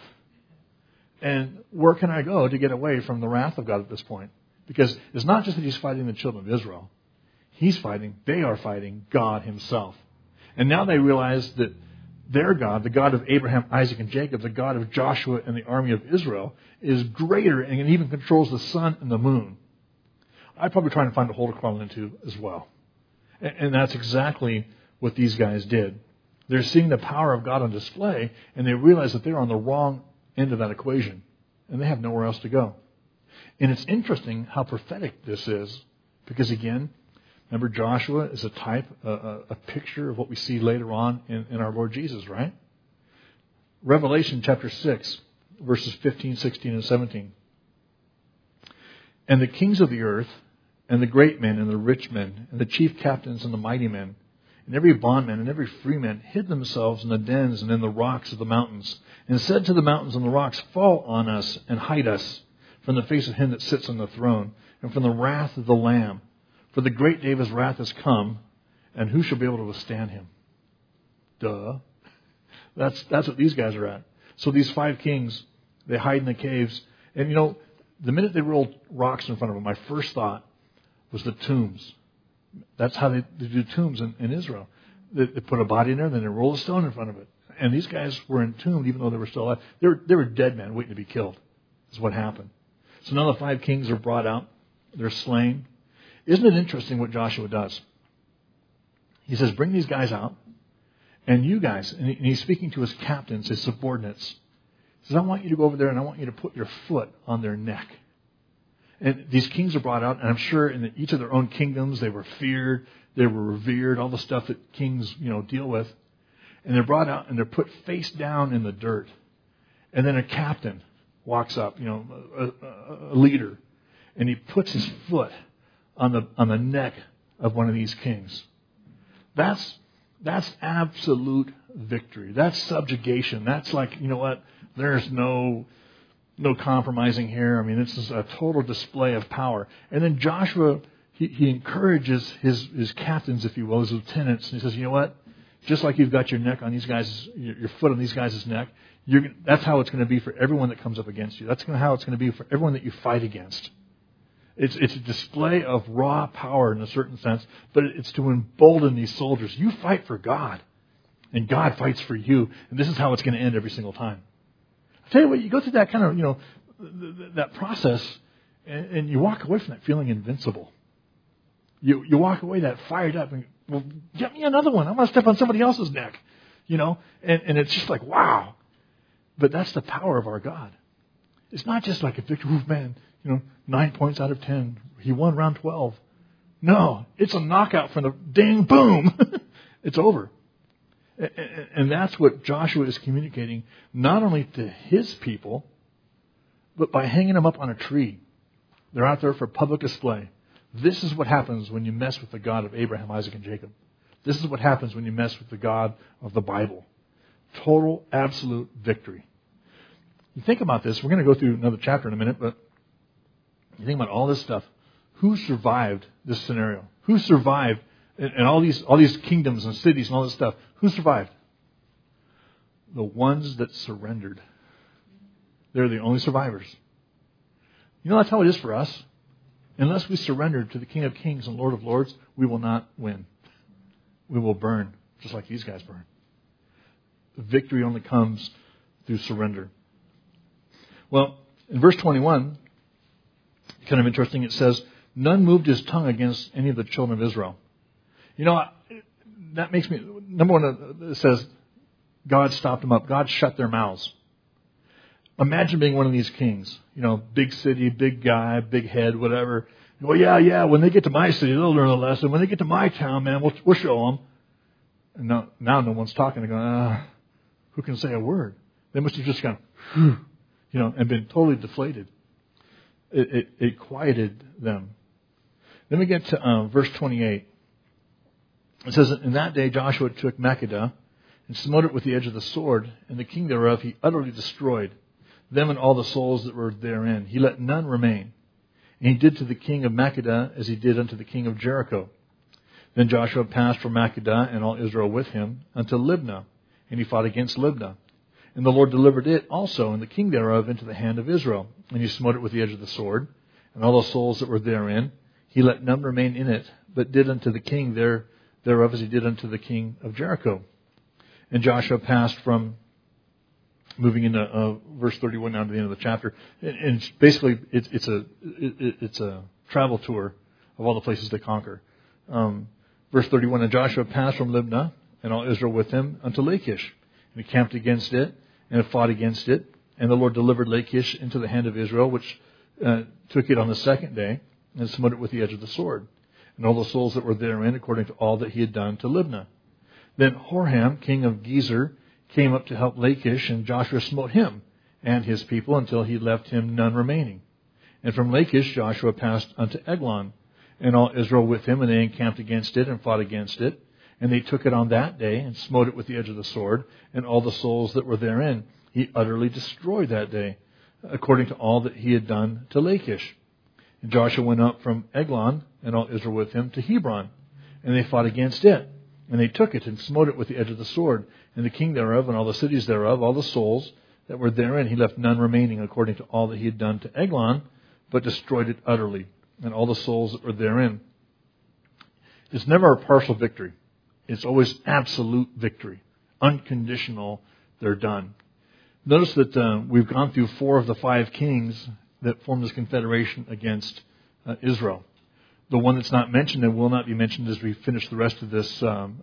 And where can I go to get away from the wrath of God at this point? Because it's not just that he's fighting the children of Israel. They are fighting God himself. And now they realize that their God, the God of Abraham, Isaac, and Jacob, the God of Joshua and the army of Israel, is greater and even controls the sun and the moon. I'd probably try to find a hole to crawl into as well. And that's exactly what these guys did. They're seeing the power of God on display, and they realize that they're on the wrong end of that equation, and they have nowhere else to go. And it's interesting how prophetic this is, because again, remember Joshua is a type, a picture of what we see later on in our Lord Jesus, right? Revelation chapter 6, verses 15, 16, and 17. And the kings of the earth, and the great men, and the rich men, and the chief captains, and the mighty men, and every bondman and every freeman hid themselves in the dens and in the rocks of the mountains, and said to the mountains and the rocks, Fall on us and hide us from the face of him that sits on the throne, and from the wrath of the Lamb. For the great day of his wrath has come, and who shall be able to withstand him? Duh. That's what these guys are at. So these 5 kings, they hide in the caves. And the minute they rolled rocks in front of them, my first thought was the tombs. That's how they do tombs in Israel. They put a body in there, then they roll a stone in front of it. And these guys were entombed even though they were still alive. They were dead men waiting to be killed. Is what happened. So now the 5 kings are brought out. They're slain. Isn't it interesting what Joshua does? He says, bring these guys out. And you guys, and he's speaking to his captains, his subordinates. He says, I want you to go over there and I want you to put your foot on their neck. And these kings are brought out, and I'm sure in each of their own kingdoms, they were feared, they were revered, all the stuff that kings, deal with. And they're brought out and they're put face down in the dirt. And then a captain walks up, a leader, and he puts his foot on the neck of one of these kings. That's absolute victory. That's subjugation. That's like, there's no compromising here. I mean, this is a total display of power. And then Joshua, he encourages his captains, if you will, his lieutenants, and he says, you know what? Just like you've got your neck on these guys, your foot on these guys' neck, that's how it's going to be for everyone that comes up against you. That's how it's going to be for everyone that you fight against. It's a display of raw power in a certain sense, but it's to embolden these soldiers. You fight for God, and God fights for you, and this is how it's going to end every single time. I tell you what, you go through that kind of, that process, and you walk away from that feeling invincible. You walk away that fired up, and, well, get me another one. I'm going to step on somebody else's neck, and it's just like, wow. But that's the power of our God. It's not just like a victory, man, 9 points out of 10. He won round 12. No, it's a knockout from the ding, boom. It's over. And that's what Joshua is communicating, not only to his people, but by hanging them up on a tree. They're out there for public display. This is what happens when you mess with the God of Abraham, Isaac, and Jacob. This is what happens when you mess with the God of the Bible. Total, absolute victory. You think about this. We're going to go through another chapter in a minute, but you think about all this stuff. Who survived this scenario? Who survived and all these kingdoms and cities and all this stuff? Who survived? The ones that surrendered. They're the only survivors. That's how it is for us. Unless we surrender to the King of Kings and Lord of Lords, we will not win. We will burn, just like these guys burn. The victory only comes through surrender. Well, in verse 21, kind of interesting, it says, none moved his tongue against any of the children of Israel. That makes me, number one, it says, God stopped them up. God shut their mouths. Imagine being one of these kings. Big city, big guy, big head, whatever. Well, yeah, when they get to my city, they'll learn a lesson. When they get to my town, man, we'll show them. And now no one's talking. They're going, who can say a word? They must have just gone, and been totally deflated. It quieted them. Then we get to verse 28. It says, in that day Joshua took Makkedah and smote it with the edge of the sword, and the king thereof he utterly destroyed, them and all the souls that were therein. He let none remain. And he did to the king of Makkedah as he did unto the king of Jericho. Then Joshua passed from Makkedah and all Israel with him unto Libnah, and he fought against Libnah. And the Lord delivered it also, and the king thereof, into the hand of Israel. And he smote it with the edge of the sword, and all the souls that were therein. He let none remain in it, but did unto the king thereof as he did unto the king of Jericho. And Joshua passed from, moving into verse 31 down to the end of the chapter. And basically, it's a travel tour of all the places they conquer. Verse 31, and Joshua passed from Libnah, and all Israel with him, unto Lachish. And he camped against it, and fought against it. And the Lord delivered Lachish into the hand of Israel, which took it on the second day, and smote it with the edge of the sword. And all the souls that were therein, according to all that he had done to Libnah. Then Horham, king of Gezer, came up to help Lachish, and Joshua smote him, and his people until he left him none remaining. And from Lachish Joshua passed unto Eglon, and all Israel with him, and they encamped against it and fought against it. And they took it on that day and smote it with the edge of the sword, and all the souls that were therein he utterly destroyed that day, according to all that he had done to Lachish. And Joshua went up from Eglon, and all Israel with him, to Hebron, and they fought against it. And they took it and smote it with the edge of the sword, and the king thereof, and all the cities thereof, all the souls that were therein, he left none remaining, according to all that he had done to Eglon, but destroyed it utterly, and all the souls that were therein. It's never a partial victory. It's always absolute victory. Unconditional, they're done. Notice that we've gone through 4 of the 5 kings that formed this confederation against Israel. The one that's not mentioned and will not be mentioned as we finish the rest of this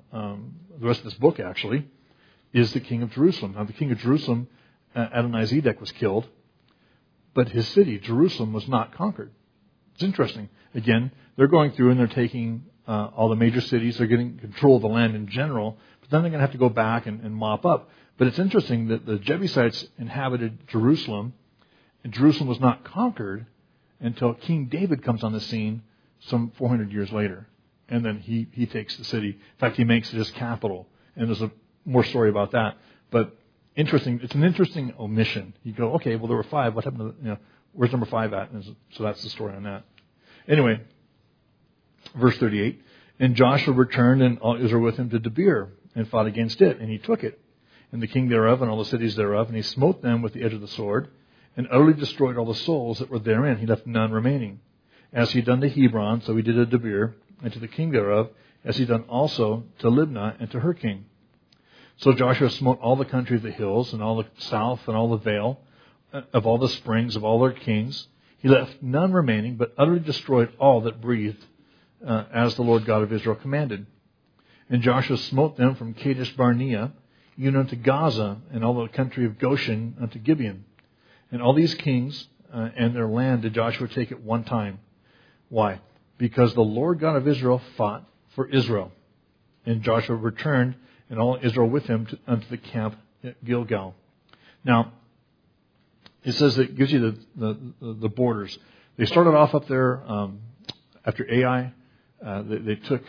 book, actually, is the king of Jerusalem. Now, the king of Jerusalem, Adonizedek, was killed, but his city, Jerusalem, was not conquered. It's interesting. Again, they're going through and they're taking all the major cities. They're getting control of the land in general, but then they're going to have to go back and mop up. But it's interesting that the Jebusites inhabited Jerusalem, and Jerusalem was not conquered until King David comes on the scene some 400 years later. And then he takes the city. In fact, he makes it his capital. And there's more story about that. But interesting. It's an interesting omission. You go, okay, well, there were 5. What happened to, where's number 5 at? And so that's the story on that. Anyway, verse 38. And Joshua returned, and all Israel with him, to Debir, and fought against it. And he took it, and the king thereof, and all the cities thereof. And he smote them with the edge of the sword, and utterly destroyed all the souls that were therein. He left none remaining. As he done to Hebron, so he did to Debir, and to the king thereof, as he done also to Libnah and to her king. So Joshua smote all the country of the hills, and all the south, and all the vale, of all the springs, of all their kings. He left none remaining, but utterly destroyed all that breathed, as the Lord God of Israel commanded. And Joshua smote them from Kadesh Barnea, even unto Gaza, and all the country of Goshen unto Gibeon. And all these kings and their land did Joshua take at one time. Why? Because the Lord God of Israel fought for Israel. And Joshua returned, and all Israel with him, unto the camp at Gilgal. Now, it says that it gives you the borders. They started off up there after Ai. They took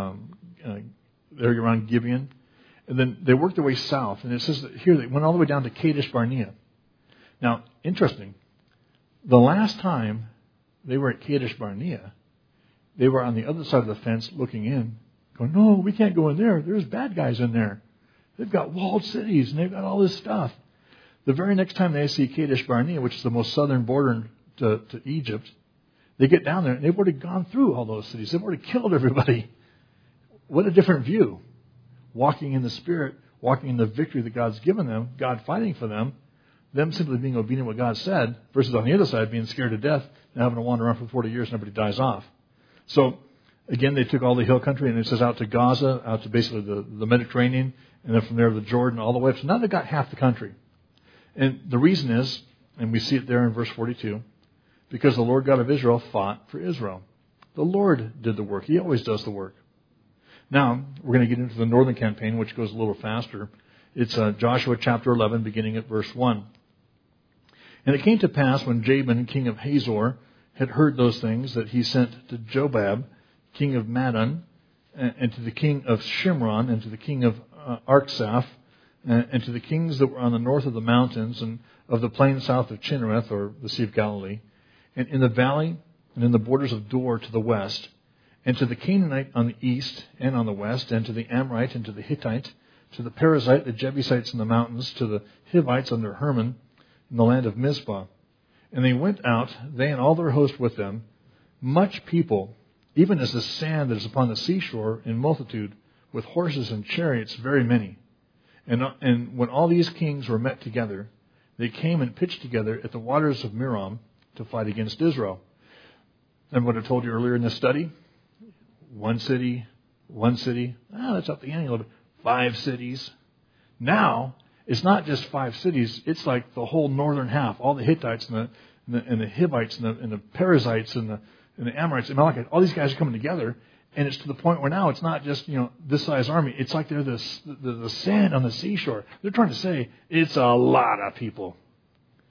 there around Gibeon. And then they worked their way south. And it says that here they went all the way down to Kadesh Barnea. Now, interesting. The last time they were at Kadesh Barnea, they were on the other side of the fence looking in, going, no, we can't go in there. There's bad guys in there. They've got walled cities, and they've got all this stuff. The very next time they see Kadesh Barnea, which is the most southern border to Egypt, they get down there, and they've already gone through all those cities. They've already killed everybody. What a different view. Walking in the Spirit, walking in the victory that God's given them, God fighting for them simply being obedient to what God said, versus on the other side being scared to death and having to wander around for 40 years and everybody dies off. So, again, they took all the hill country, and it says out to Gaza, out to basically the Mediterranean, and then from there the Jordan all the way up. So now they've got half the country. And the reason is, and we see it there in verse 42, because the Lord God of Israel fought for Israel. The Lord did the work. He always does the work. Now, we're going to get into the northern campaign, which goes a little faster. It's Joshua chapter 11, beginning at verse 1. And it came to pass when Jabin, king of Hazor, had heard those things, that he sent to Jobab, king of Madon, and to the king of Shimron, and to the king of Arksaph, and to the kings that were on the north of the mountains, and of the plain south of Chinnereth, or the Sea of Galilee, and in the valley, and in the borders of Dor to the west, and to the Canaanite on the east and on the west, and to the Amorite, and to the Hittite, to the Perizzite, the Jebusites in the mountains, to the Hivites under Hermon, in the land of Mizpah. And they went out, they and all their host with them, much people, even as the sand that is upon the seashore in multitude, with horses and chariots very many. And when all these kings were met together, they came and pitched together at the waters of Merom to fight against Israel. And what I told you earlier in this study, one city, that's up the ante a little bit. 5 cities. Now, it's not just 5 cities. It's like the whole northern half. All the Hittites and the Hivites and the Perizzites and the Amorites and Amalekites. All these guys are coming together, and it's to the point where now it's not just this size army. It's like they're the sand on the seashore. They're trying to say it's a lot of people.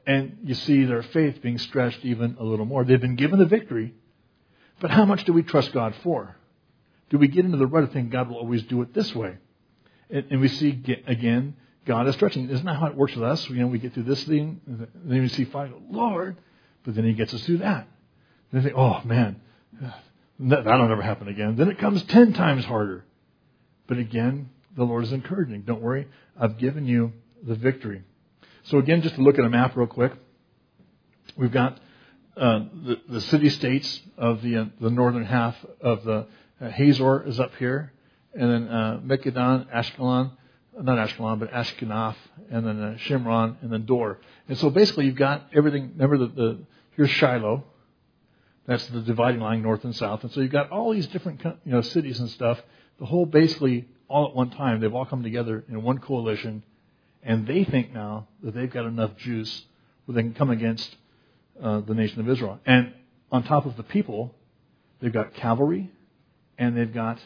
And you see their faith being stretched even a little more. They've been given the victory, but how much do we trust God for? Do we get into the rut of thinking God will always do it this way? And we see, again, God is stretching. Isn't that how it works with us? We get through this thing, and then we see, fine, Lord, but then He gets us through that. And they think, oh, man, that'll never happen again. Then it comes 10 times harder. But again, the Lord is encouraging. Don't worry, I've given you the victory. So again, just to look at a map real quick, we've got the city-states of the northern half of the Hazor is up here, and then Mekedon, Ashkelon, not Ashkelon, but Ashkenaz, and then Shimron, and then Dor. And so basically you've got everything. Remember, here's Shiloh. That's the dividing line, north and south. And so you've got all these different cities and stuff, the whole basically all at one time. They've all come together in one coalition, and they think now that they've got enough juice where they can come against the nation of Israel. And on top of the people, they've got cavalry, and they've got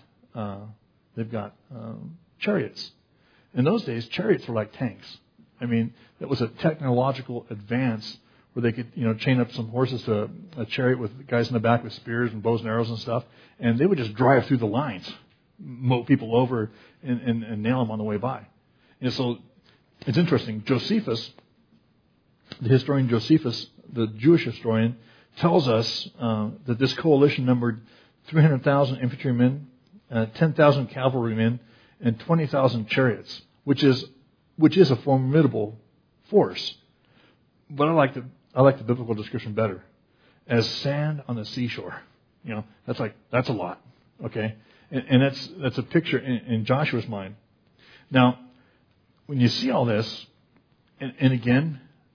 chariots. In those days, chariots were like tanks. I mean, that was a technological advance where they could, chain up some horses to a chariot with guys in the back with spears and bows and arrows and stuff, and they would just drive through the lines, mow people over, and nail them on the way by. And so it's interesting. Josephus, the historian Josephus, the Jewish historian, tells us that this coalition numbered 300,000 infantrymen, 10,000 cavalrymen, and 20,000 chariots, which is a formidable force. But I like the biblical description better, as sand on the seashore. That's a lot. Okay, and that's a picture in Joshua's mind. Now, when you see all this, and again,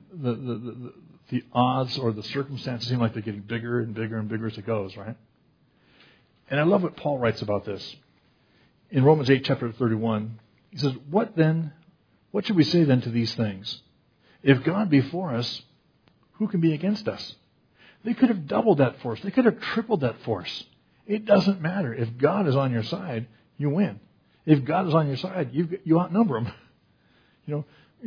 the odds or the circumstances seem like they're getting bigger and bigger and bigger as it goes, right? And I love what Paul writes about this. In Romans 8, chapter 31, he says, What should we say then to these things? If God be for us, who can be against us? They could have doubled that force. They could have tripled that force. It doesn't matter. If God is on your side, you win. If God is on your side, you outnumber them.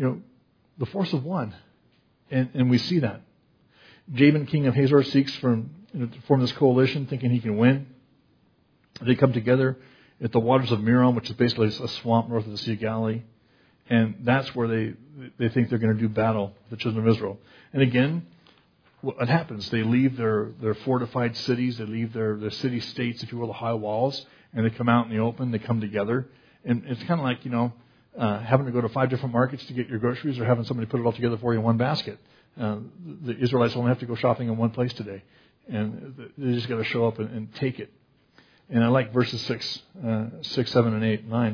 The force of one. And we see that. Jabin, king of Hazor, seeks to form this coalition, thinking he can win. They come together at the waters of Merom, which is basically a swamp north of the Sea of Galilee. And that's where they think they're going to do battle with the children of Israel. And again, what happens? They leave their fortified cities. They leave their city-states, if you will, the high walls. And they come out in the open. They come together. And it's kind of like, having to go to 5 different markets to get your groceries or having somebody put it all together for you in one basket. The Israelites only have to go shopping in one place today. And they just got to show up and take it. And I like verses 6, 7, and 8, 9.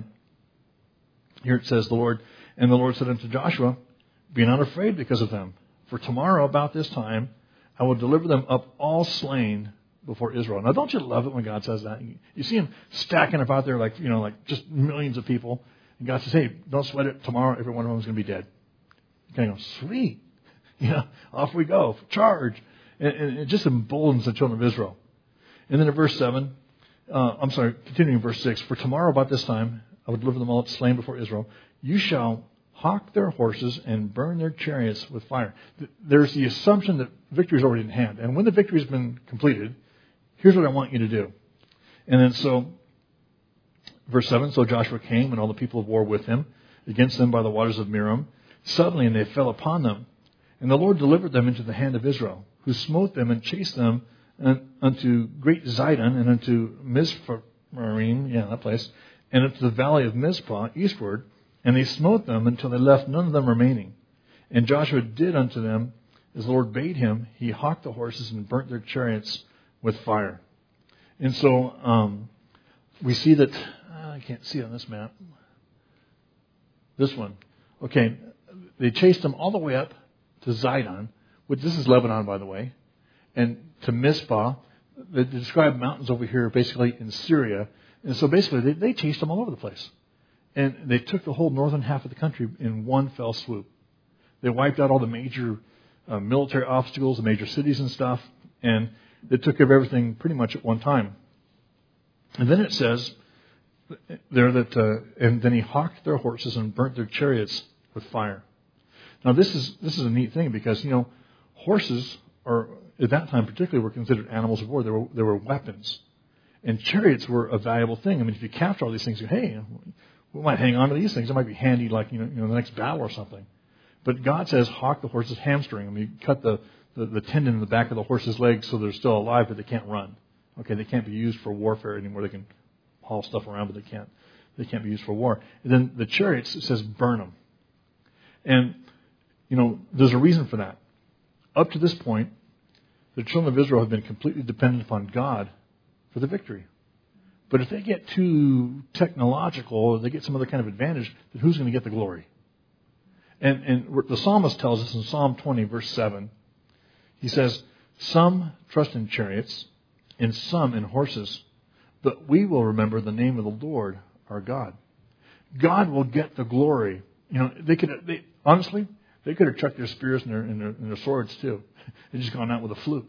Here it says, the Lord said unto Joshua, Be not afraid because of them. For tomorrow about this time, I will deliver them up all slain before Israel. Now, don't you love it when God says that? You see Him stacking up out there like just millions of people. And God says, hey, don't sweat it. Tomorrow, every one of them is going to be dead. You kind of go, sweet. Off we go. Charge. And it just emboldens the children of Israel. And then in verse 7, continuing in verse 6, For tomorrow about this time, I will deliver them all up slain before Israel. You shall hawk their horses and burn their chariots with fire. There's the assumption that victory is already in hand. And when the victory has been completed, here's what I want you to do. And then so, verse 7, So Joshua came and all the people of war with him against them by the waters of Merom. Suddenly, and they fell upon them. And the Lord delivered them into the hand of Israel, who smote them and chased them unto great Zidon and unto Mizraim, that place, and unto the valley of Mizpah eastward. And they smote them until they left none of them remaining. And Joshua did unto them as the Lord bade him. He hawked the horses and burnt their chariots with fire. And so we see that, I can't see on this map. This one. Okay, they chased them all the way up to Zidon, which this is Lebanon, by the way, and to Mizpah. They describe mountains over here basically in Syria. And so basically they chased them all over the place. And they took the whole northern half of the country in one fell swoop. They wiped out all the major military obstacles, the major cities and stuff, and they took care of everything pretty much at one time. And then it says there that, and then he hawked their horses and burnt their chariots with fire. Now this is a neat thing because, horses are, at that time particularly, were considered animals of war. They were weapons. And chariots were a valuable thing. I mean, if you capture all these things, hey, we might hang on to these things. It might be handy, like, the next battle or something. But God says, hawk the horse's hamstring. I mean, you cut the tendon in the back of the horse's leg so they're still alive, but they can't run. Okay, they can't be used for warfare anymore. They can haul stuff around, but they can't be used for war. And then the chariots, it says, burn them. And, there's a reason for that. Up to this point, the children of Israel have been completely dependent upon God for the victory. But if they get too technological or they get some other kind of advantage, then who's going to get the glory? And the psalmist tells us in Psalm 20, verse 7, he says, some trust in chariots and some in horses, but we will remember the name of the Lord our God. God will get the glory. Honestly, they could have chucked their spears and their swords too. They'd just gone out with a flute.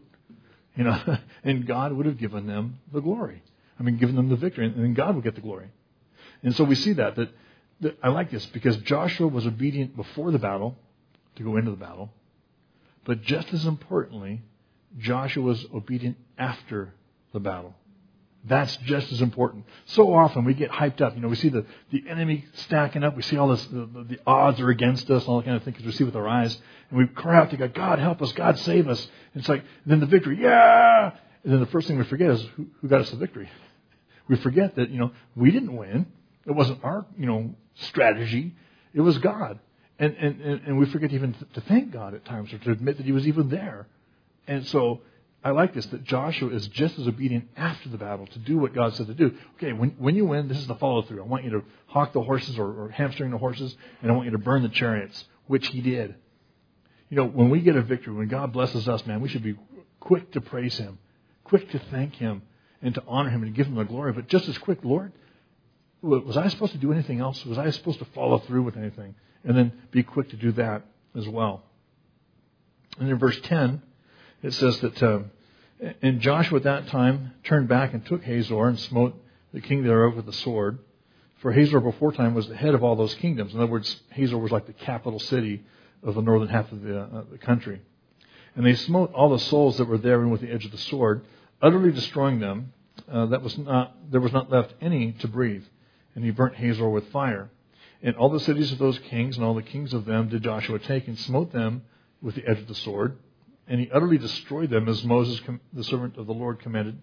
And God would have given them the glory. Given them the victory, and then God would get the glory. And so we see that I like this because Joshua was obedient before the battle to go into the battle, but just as importantly, Joshua was obedient after the battle. That's just as important. So often we get hyped up. We see the enemy stacking up. We see all this, the odds are against us, all that kind of thing, because we see with our eyes. And we cry out to God, God help us, God save us. And it's like, then the victory, yeah! And then the first thing we forget is who got us the victory. We forget that, we didn't win. It wasn't our, strategy. It was God. And we forget even to thank God at times or to admit that He was even there. And so I like this, that Joshua is just as obedient after the battle to do what God said to do. Okay, when you win, this is the follow-through. I want you to hawk the horses or hamstring the horses, and I want you to burn the chariots, which he did. When we get a victory, when God blesses us, man, we should be quick to praise Him, quick to thank Him, and to honor Him and give Him the glory. But just as quick, Lord, was I supposed to do anything else? Was I supposed to follow through with anything? And then be quick to do that as well. And in verse 10, it says that, and Joshua at that time turned back and took Hazor and smote the king thereof with the sword. For Hazor before time was the head of all those kingdoms. In other words, Hazor was like the capital city of the northern half of the country. And they smote all the souls that were therein with the edge of the sword, utterly destroying them. There was not left any to breathe. And he burnt Hazor with fire. And all the cities of those kings and all the kings of them did Joshua take and smote them with the edge of the sword. And he utterly destroyed them as Moses, the servant of the Lord, commanded.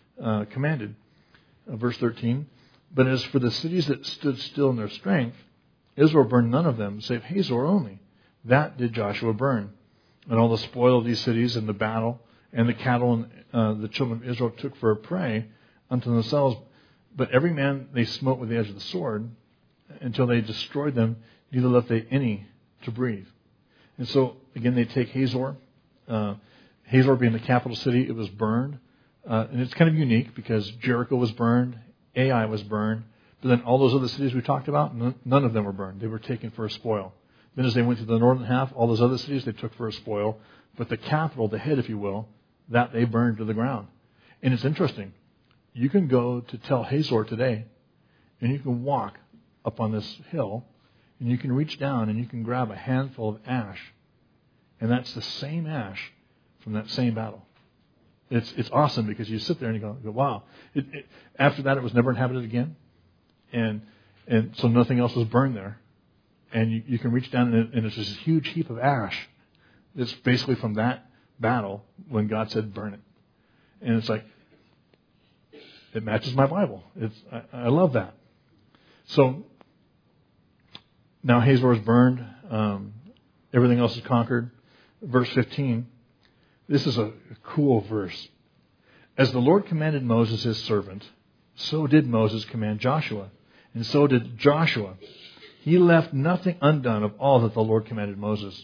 Verse 13. But as for the cities that stood still in their strength, Israel burned none of them, save Hazor only. That did Joshua burn. And all the spoil of these cities and the battle and the cattle and the children of Israel took for a prey unto themselves. But every man they smote with the edge of the sword until they destroyed them, neither left they any to breathe. And so, again, they take Hazor. Hazor being the capital city, it was burned. And it's kind of unique because Jericho was burned, Ai was burned, but then all those other cities we talked about, none of them were burned. They were taken for a spoil. Then as they went to the northern half, all those other cities they took for a spoil. But the capital, the head, if you will, that they burned to the ground. And it's interesting. You can go to Tel Hazor today, and you can walk up on this hill, and you can reach down and you can grab a handful of ash. And that's the same ash from that same battle. It's awesome because you sit there and you go wow. After that, it was never inhabited again. And so nothing else was burned there. And you can reach down and it's this huge heap of ash. It's basically from that battle when God said burn it. And it's like, it matches my Bible. I love that. So now Hazor is burned. Everything else is conquered. Verse 15. This is a cool verse. As the Lord commanded Moses his servant, so did Moses command Joshua. And so did Joshua. He left nothing undone of all that the Lord commanded Moses.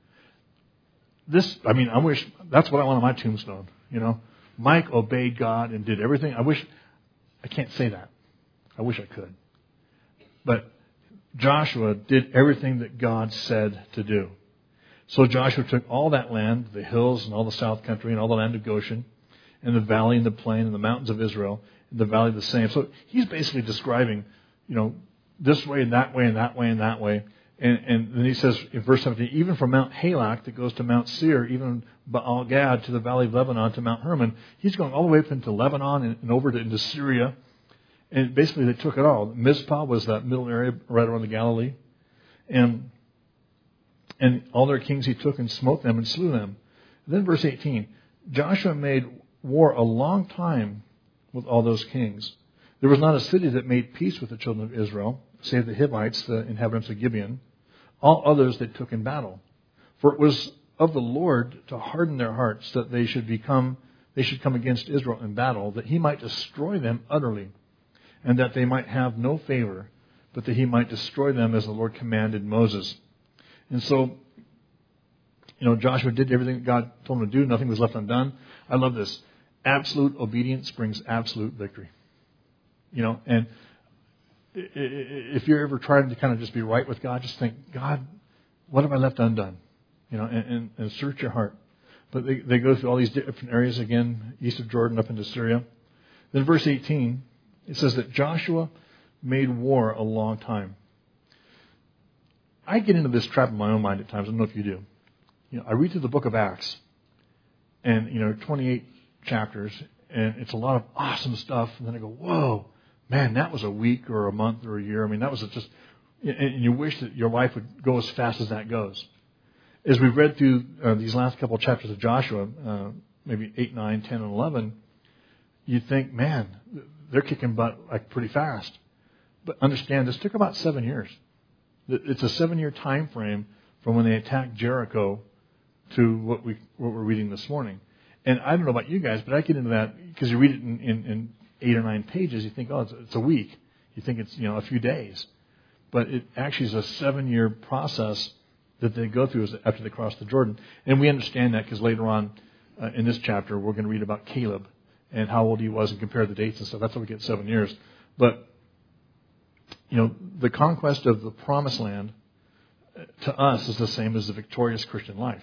I wish, that's what I want on my tombstone. Mike obeyed God and did everything. I can't say that. I wish I could. But Joshua did everything that God said to do. So Joshua took all that land, the hills and all the south country and all the land of Goshen, and the valley and the plain and the mountains of Israel, and the valley the same. So he's basically describing, this way and that way and that way and that way. And then he says in verse 17, even from Mount Halak that goes to Mount Seir, even Baal Gad to the valley of Lebanon to Mount Hermon, he's going all the way up into Lebanon and over into Syria. And basically they took it all. Mizpah was that middle area right around the Galilee. And all their kings he took and smote them and slew them. And then verse 18, Joshua made war a long time with all those kings. There was not a city that made peace with the children of Israel, save the Hivites, the inhabitants of Gibeon. All others they took in battle. For it was of the Lord to harden their hearts, that they should come against Israel in battle, that he might destroy them utterly, and that they might have no favor, but that he might destroy them as the Lord commanded Moses. And so, Joshua did everything God told him to do. Nothing was left undone. I love this. Absolute obedience brings absolute victory. And if you're ever trying to kind of just be right with God, just think, God, what have I left undone? And search your heart. But they go through all these different areas again, east of Jordan up into Syria. Then verse 18, it says that Joshua made war a long time. I get into this trap in my own mind at times. I don't know if you do. I read through the book of Acts, and 28 chapters, and it's a lot of awesome stuff. And then I go, whoa, man, that was a week or a month or a year. I mean, that was just, and you wish that your life would go as fast as that goes. As we've read through these last couple of chapters of Joshua, maybe 8, 9, 10, and 11, you think, man, they're kicking butt like pretty fast. But understand, this took about 7 years. It's a 7-year time frame from when they attacked Jericho to what we're reading this morning. And I don't know about you guys, but I get into that because you read it in 8 or 9 pages. You think, oh, it's a week. You think it's a few days, but it actually is a 7-year process that they go through after they cross the Jordan. And we understand that because later on in this chapter we're going to read about Caleb and how old he was and compare the dates and stuff. That's how we get 7 years. But the conquest of the Promised Land to us is the same as the victorious Christian life.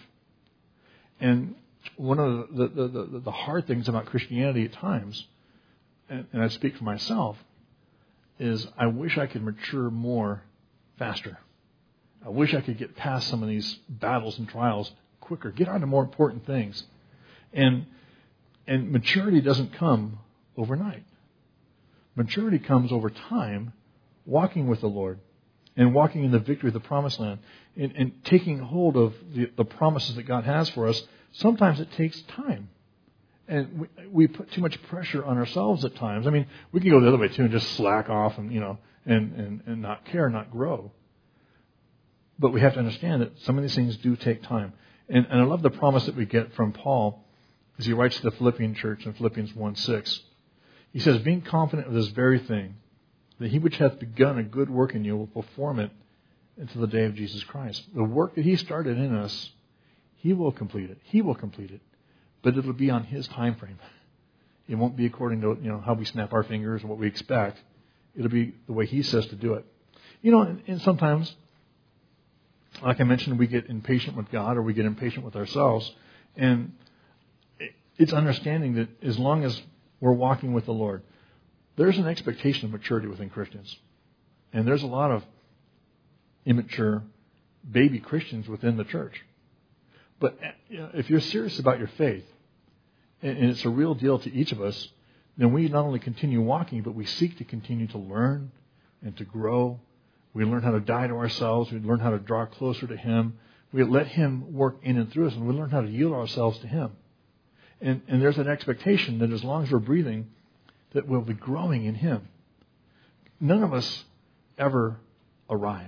And one of the hard things about Christianity at times, and I speak for myself, is I wish I could mature more faster. I wish I could get past some of these battles and trials quicker, get on to more important things. And maturity doesn't come overnight. Maturity comes over time, walking with the Lord and walking in the victory of the Promised Land and taking hold of the promises that God has for us. Sometimes it takes time. And we put too much pressure on ourselves at times. I mean, we can go the other way too and just slack off and not care, not grow. But we have to understand that some of these things do take time. And I love the promise that we get from Paul as he writes to the Philippian church in Philippians 1:6. He says, being confident of this very thing, that he which hath begun a good work in you will perform it until the day of Jesus Christ. The work that he started in us, he will complete it. He will complete it. But it'll be on his time frame. It won't be according to how we snap our fingers and what we expect. It'll be the way he says to do it. And sometimes, like I mentioned, we get impatient with God or we get impatient with ourselves. And it's understanding that as long as we're walking with the Lord, there's an expectation of maturity within Christians. And there's a lot of immature baby Christians within the church. But if you're serious about your faith, and it's a real deal to each of us, then we not only continue walking, but we seek to continue to learn and to grow. We learn how to die to ourselves. We learn how to draw closer to Him. We let Him work in and through us, and we learn how to yield ourselves to Him. And there's an expectation that as long as we're breathing, that we'll be growing in Him. None of us ever arrive.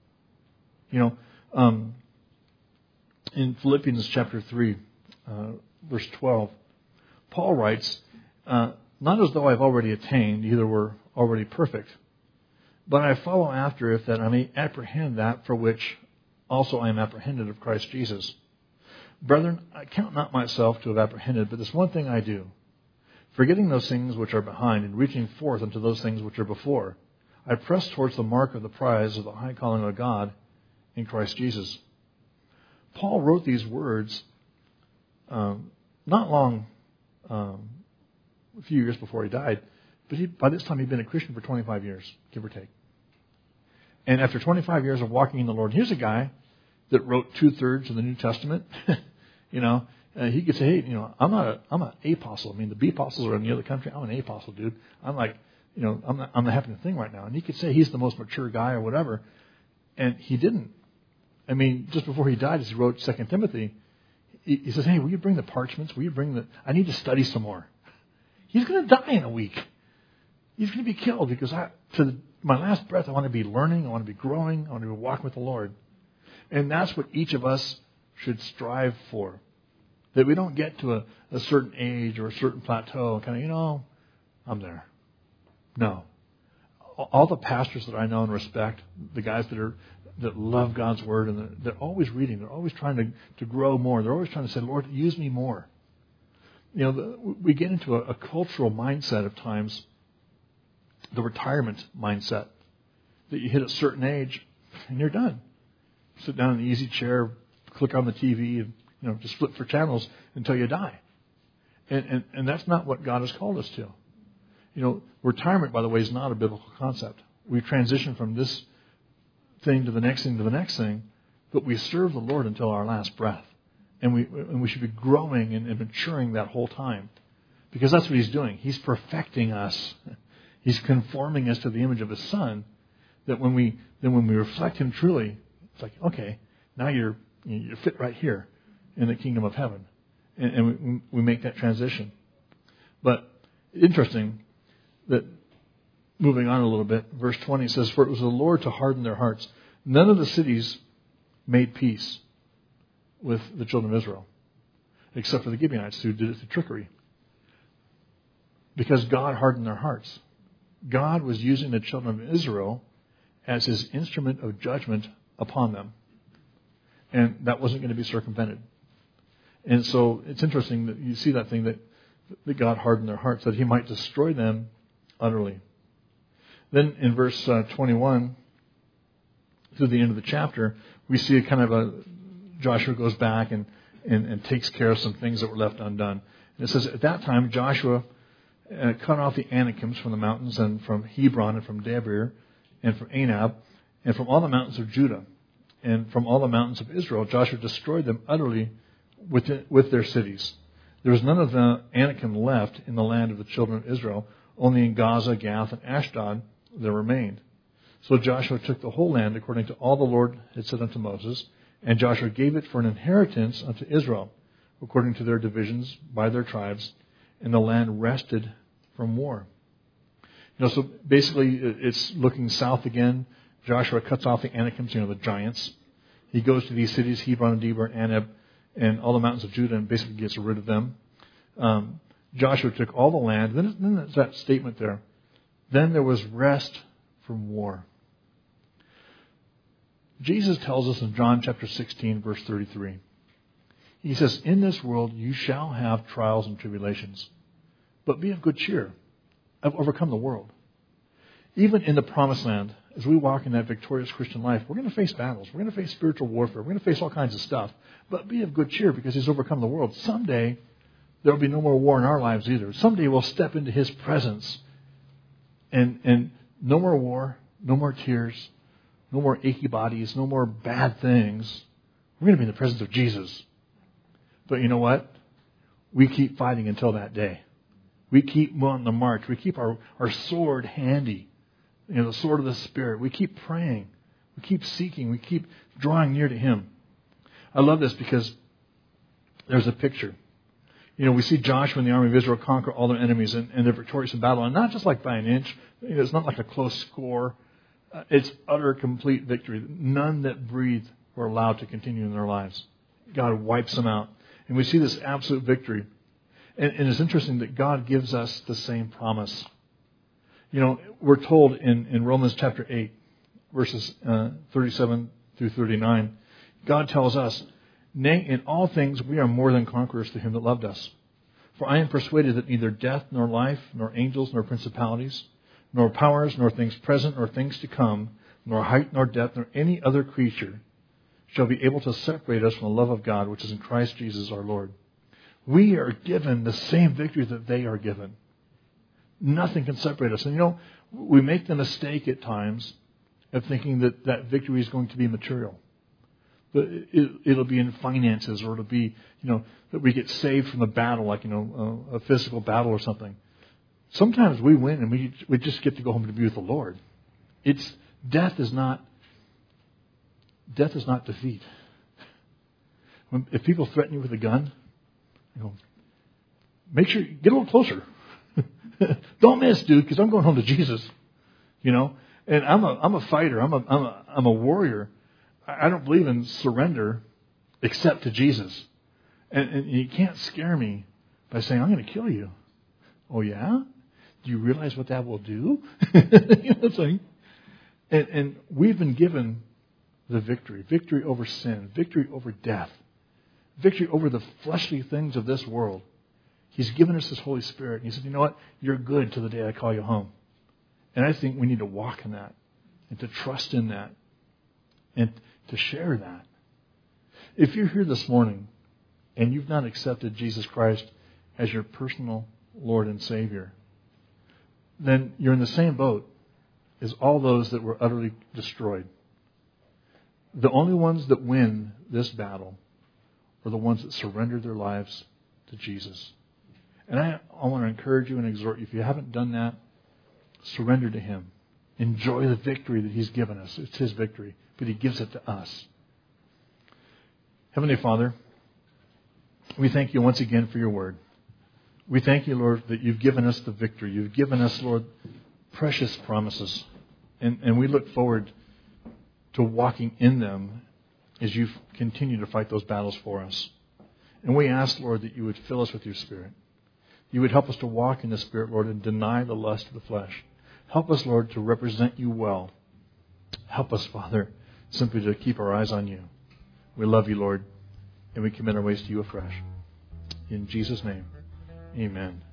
In Philippians chapter 3, verse 12, Paul writes, not as though I've already attained, either were already perfect, but I follow after it that I may apprehend that for which also I am apprehended of Christ Jesus. Brethren, I count not myself to have apprehended, but this one thing I do, forgetting those things which are behind and reaching forth unto those things which are before, I press towards the mark of the prize of the high calling of God in Christ Jesus. Paul wrote these words not long, a few years before he died, but by this time he'd been a Christian for 25 years, give or take. And after 25 years of walking in the Lord, here's a guy that wrote 2/3 of the New Testament. He could say, hey, I'm an apostle. I mean, the B apostles are in the other country. I'm an apostle, dude. I'm like, I'm the happening thing right now. And he could say he's the most mature guy or whatever. And he didn't. I mean, just before he died, as he wrote 2 Timothy, he says, hey, will you bring the parchments? I need to study some more. He's going to die in a week. He's going to be killed because to my last breath, I want to be learning. I want to be growing. I want to be walking with the Lord. And that's what each of us should strive for. That we don't get to a certain age or a certain plateau and kind of, I'm there. No. All the pastors that I know and respect, the guys that love God's Word, and they're always reading. They're always trying to grow more. They're always trying to say, Lord, use me more. We get into a cultural mindset of times, the retirement mindset, that you hit a certain age and you're done. Sit down in the easy chair, click on the TV, and just flip for channels until you die. And that's not what God has called us to. Retirement, by the way, is not a biblical concept. We transition from this thing to the next thing to the next thing, but we serve the Lord until our last breath. And we should be growing and maturing that whole time. Because that's what He's doing. He's perfecting us. He's conforming us to the image of His Son, that when we reflect Him truly, it's like, okay, now you're fit right here in the kingdom of heaven. And we make that transition. But interesting that, moving on a little bit, verse 20 says, for it was the Lord to harden their hearts. None of the cities made peace with the children of Israel, except for the Gibeonites who did it through trickery. Because God hardened their hearts. God was using the children of Israel as His instrument of judgment upon them. And that wasn't going to be circumvented. And so it's interesting that you see that thing that God hardened their hearts, that He might destroy them utterly. Then in verse 21, through the end of the chapter, we see a kind of Joshua goes back and takes care of some things that were left undone. And it says, at that time, Joshua cut off the Anakims from the mountains, and from Hebron, and from Debir, and from Anab, and from all the mountains of Judah, and from all the mountains of Israel. Joshua destroyed them utterly with their cities. There was none of the Anakim left in the land of the children of Israel. Only in Gaza, Gath, and Ashdod there remained. So Joshua took the whole land according to all the Lord had said unto Moses, and Joshua gave it for an inheritance unto Israel, according to their divisions by their tribes, and the land rested from war. So basically it's looking south again. Joshua cuts off the Anakims, the giants. He goes to these cities, Hebron and Debir and Anab, and all the mountains of Judah, and basically gets rid of them. Joshua took all the land. Then there's that statement there. Then there was rest from war. Jesus tells us in John chapter 16, verse 33. He says, in this world you shall have trials and tribulations, but be of good cheer. I've overcome the world. Even in the promised land, as we walk in that victorious Christian life, we're going to face battles. We're going to face spiritual warfare. We're going to face all kinds of stuff. But be of good cheer because He's overcome the world. Someday, there will be no more war in our lives either. Someday we'll step into His presence and no more war, no more tears, no more achy bodies, no more bad things. We're going to be in the presence of Jesus. But you know what? We keep fighting until that day. We keep on the march. We keep our sword handy. The sword of the Spirit. We keep praying. We keep seeking. We keep drawing near to Him. I love this because there's a picture. We see Joshua and the army of Israel conquer all their enemies, and they're victorious in battle. And not just like by an inch. It's not like a close score. It's utter, complete victory. None that breathe were allowed to continue in their lives. God wipes them out. And we see this absolute victory. And it's interesting that God gives us the same promise. We're told in Romans chapter 8, verses 37 through 39, God tells us, nay, in all things we are more than conquerors to Him that loved us. For I am persuaded that neither death, nor life, nor angels, nor principalities, nor powers, nor things present, nor things to come, nor height, nor depth, nor any other creature shall be able to separate us from the love of God, which is in Christ Jesus our Lord. We are given the same victory that they are given. Nothing can separate us. And we make the mistake at times of thinking that that victory is going to be material. It'll be in finances, or it'll be, that we get saved from a battle, like, a physical battle or something. Sometimes we win and we just get to go home to be with the Lord. Death is not defeat. If people threaten you with a gun, make sure you get a little closer. Don't miss, dude, because I'm going home to Jesus. And I'm a fighter. I'm a warrior. I don't believe in surrender except to Jesus. And you can't scare me by saying, I'm going to kill you. Oh, yeah? Do you realize what that will do? And we've been given the victory. Victory over sin. Victory over death. Victory over the fleshly things of this world. He's given us His Holy Spirit. And He said, you know what? You're good till the day I call you home. And I think we need to walk in that. And to trust in that. And to share that. If you're here this morning and you've not accepted Jesus Christ as your personal Lord and Savior, then you're in the same boat as all those that were utterly destroyed. The only ones that win this battle are the ones that surrender their lives to Jesus. And I want to encourage you and exhort you, if you haven't done that, surrender to Him. Enjoy the victory that He's given us. It's His victory, but He gives it to us. Heavenly Father, we thank You once again for Your word. We thank You, Lord, that You've given us the victory. You've given us, Lord, precious promises. And we look forward to walking in them as You continue to fight those battles for us. And we ask, Lord, that You would fill us with Your Spirit. You would help us to walk in the Spirit, Lord, and deny the lust of the flesh. Help us, Lord, to represent You well. Help us, Father, simply to keep our eyes on You. We love You, Lord, and we commit our ways to You afresh. In Jesus' name, amen.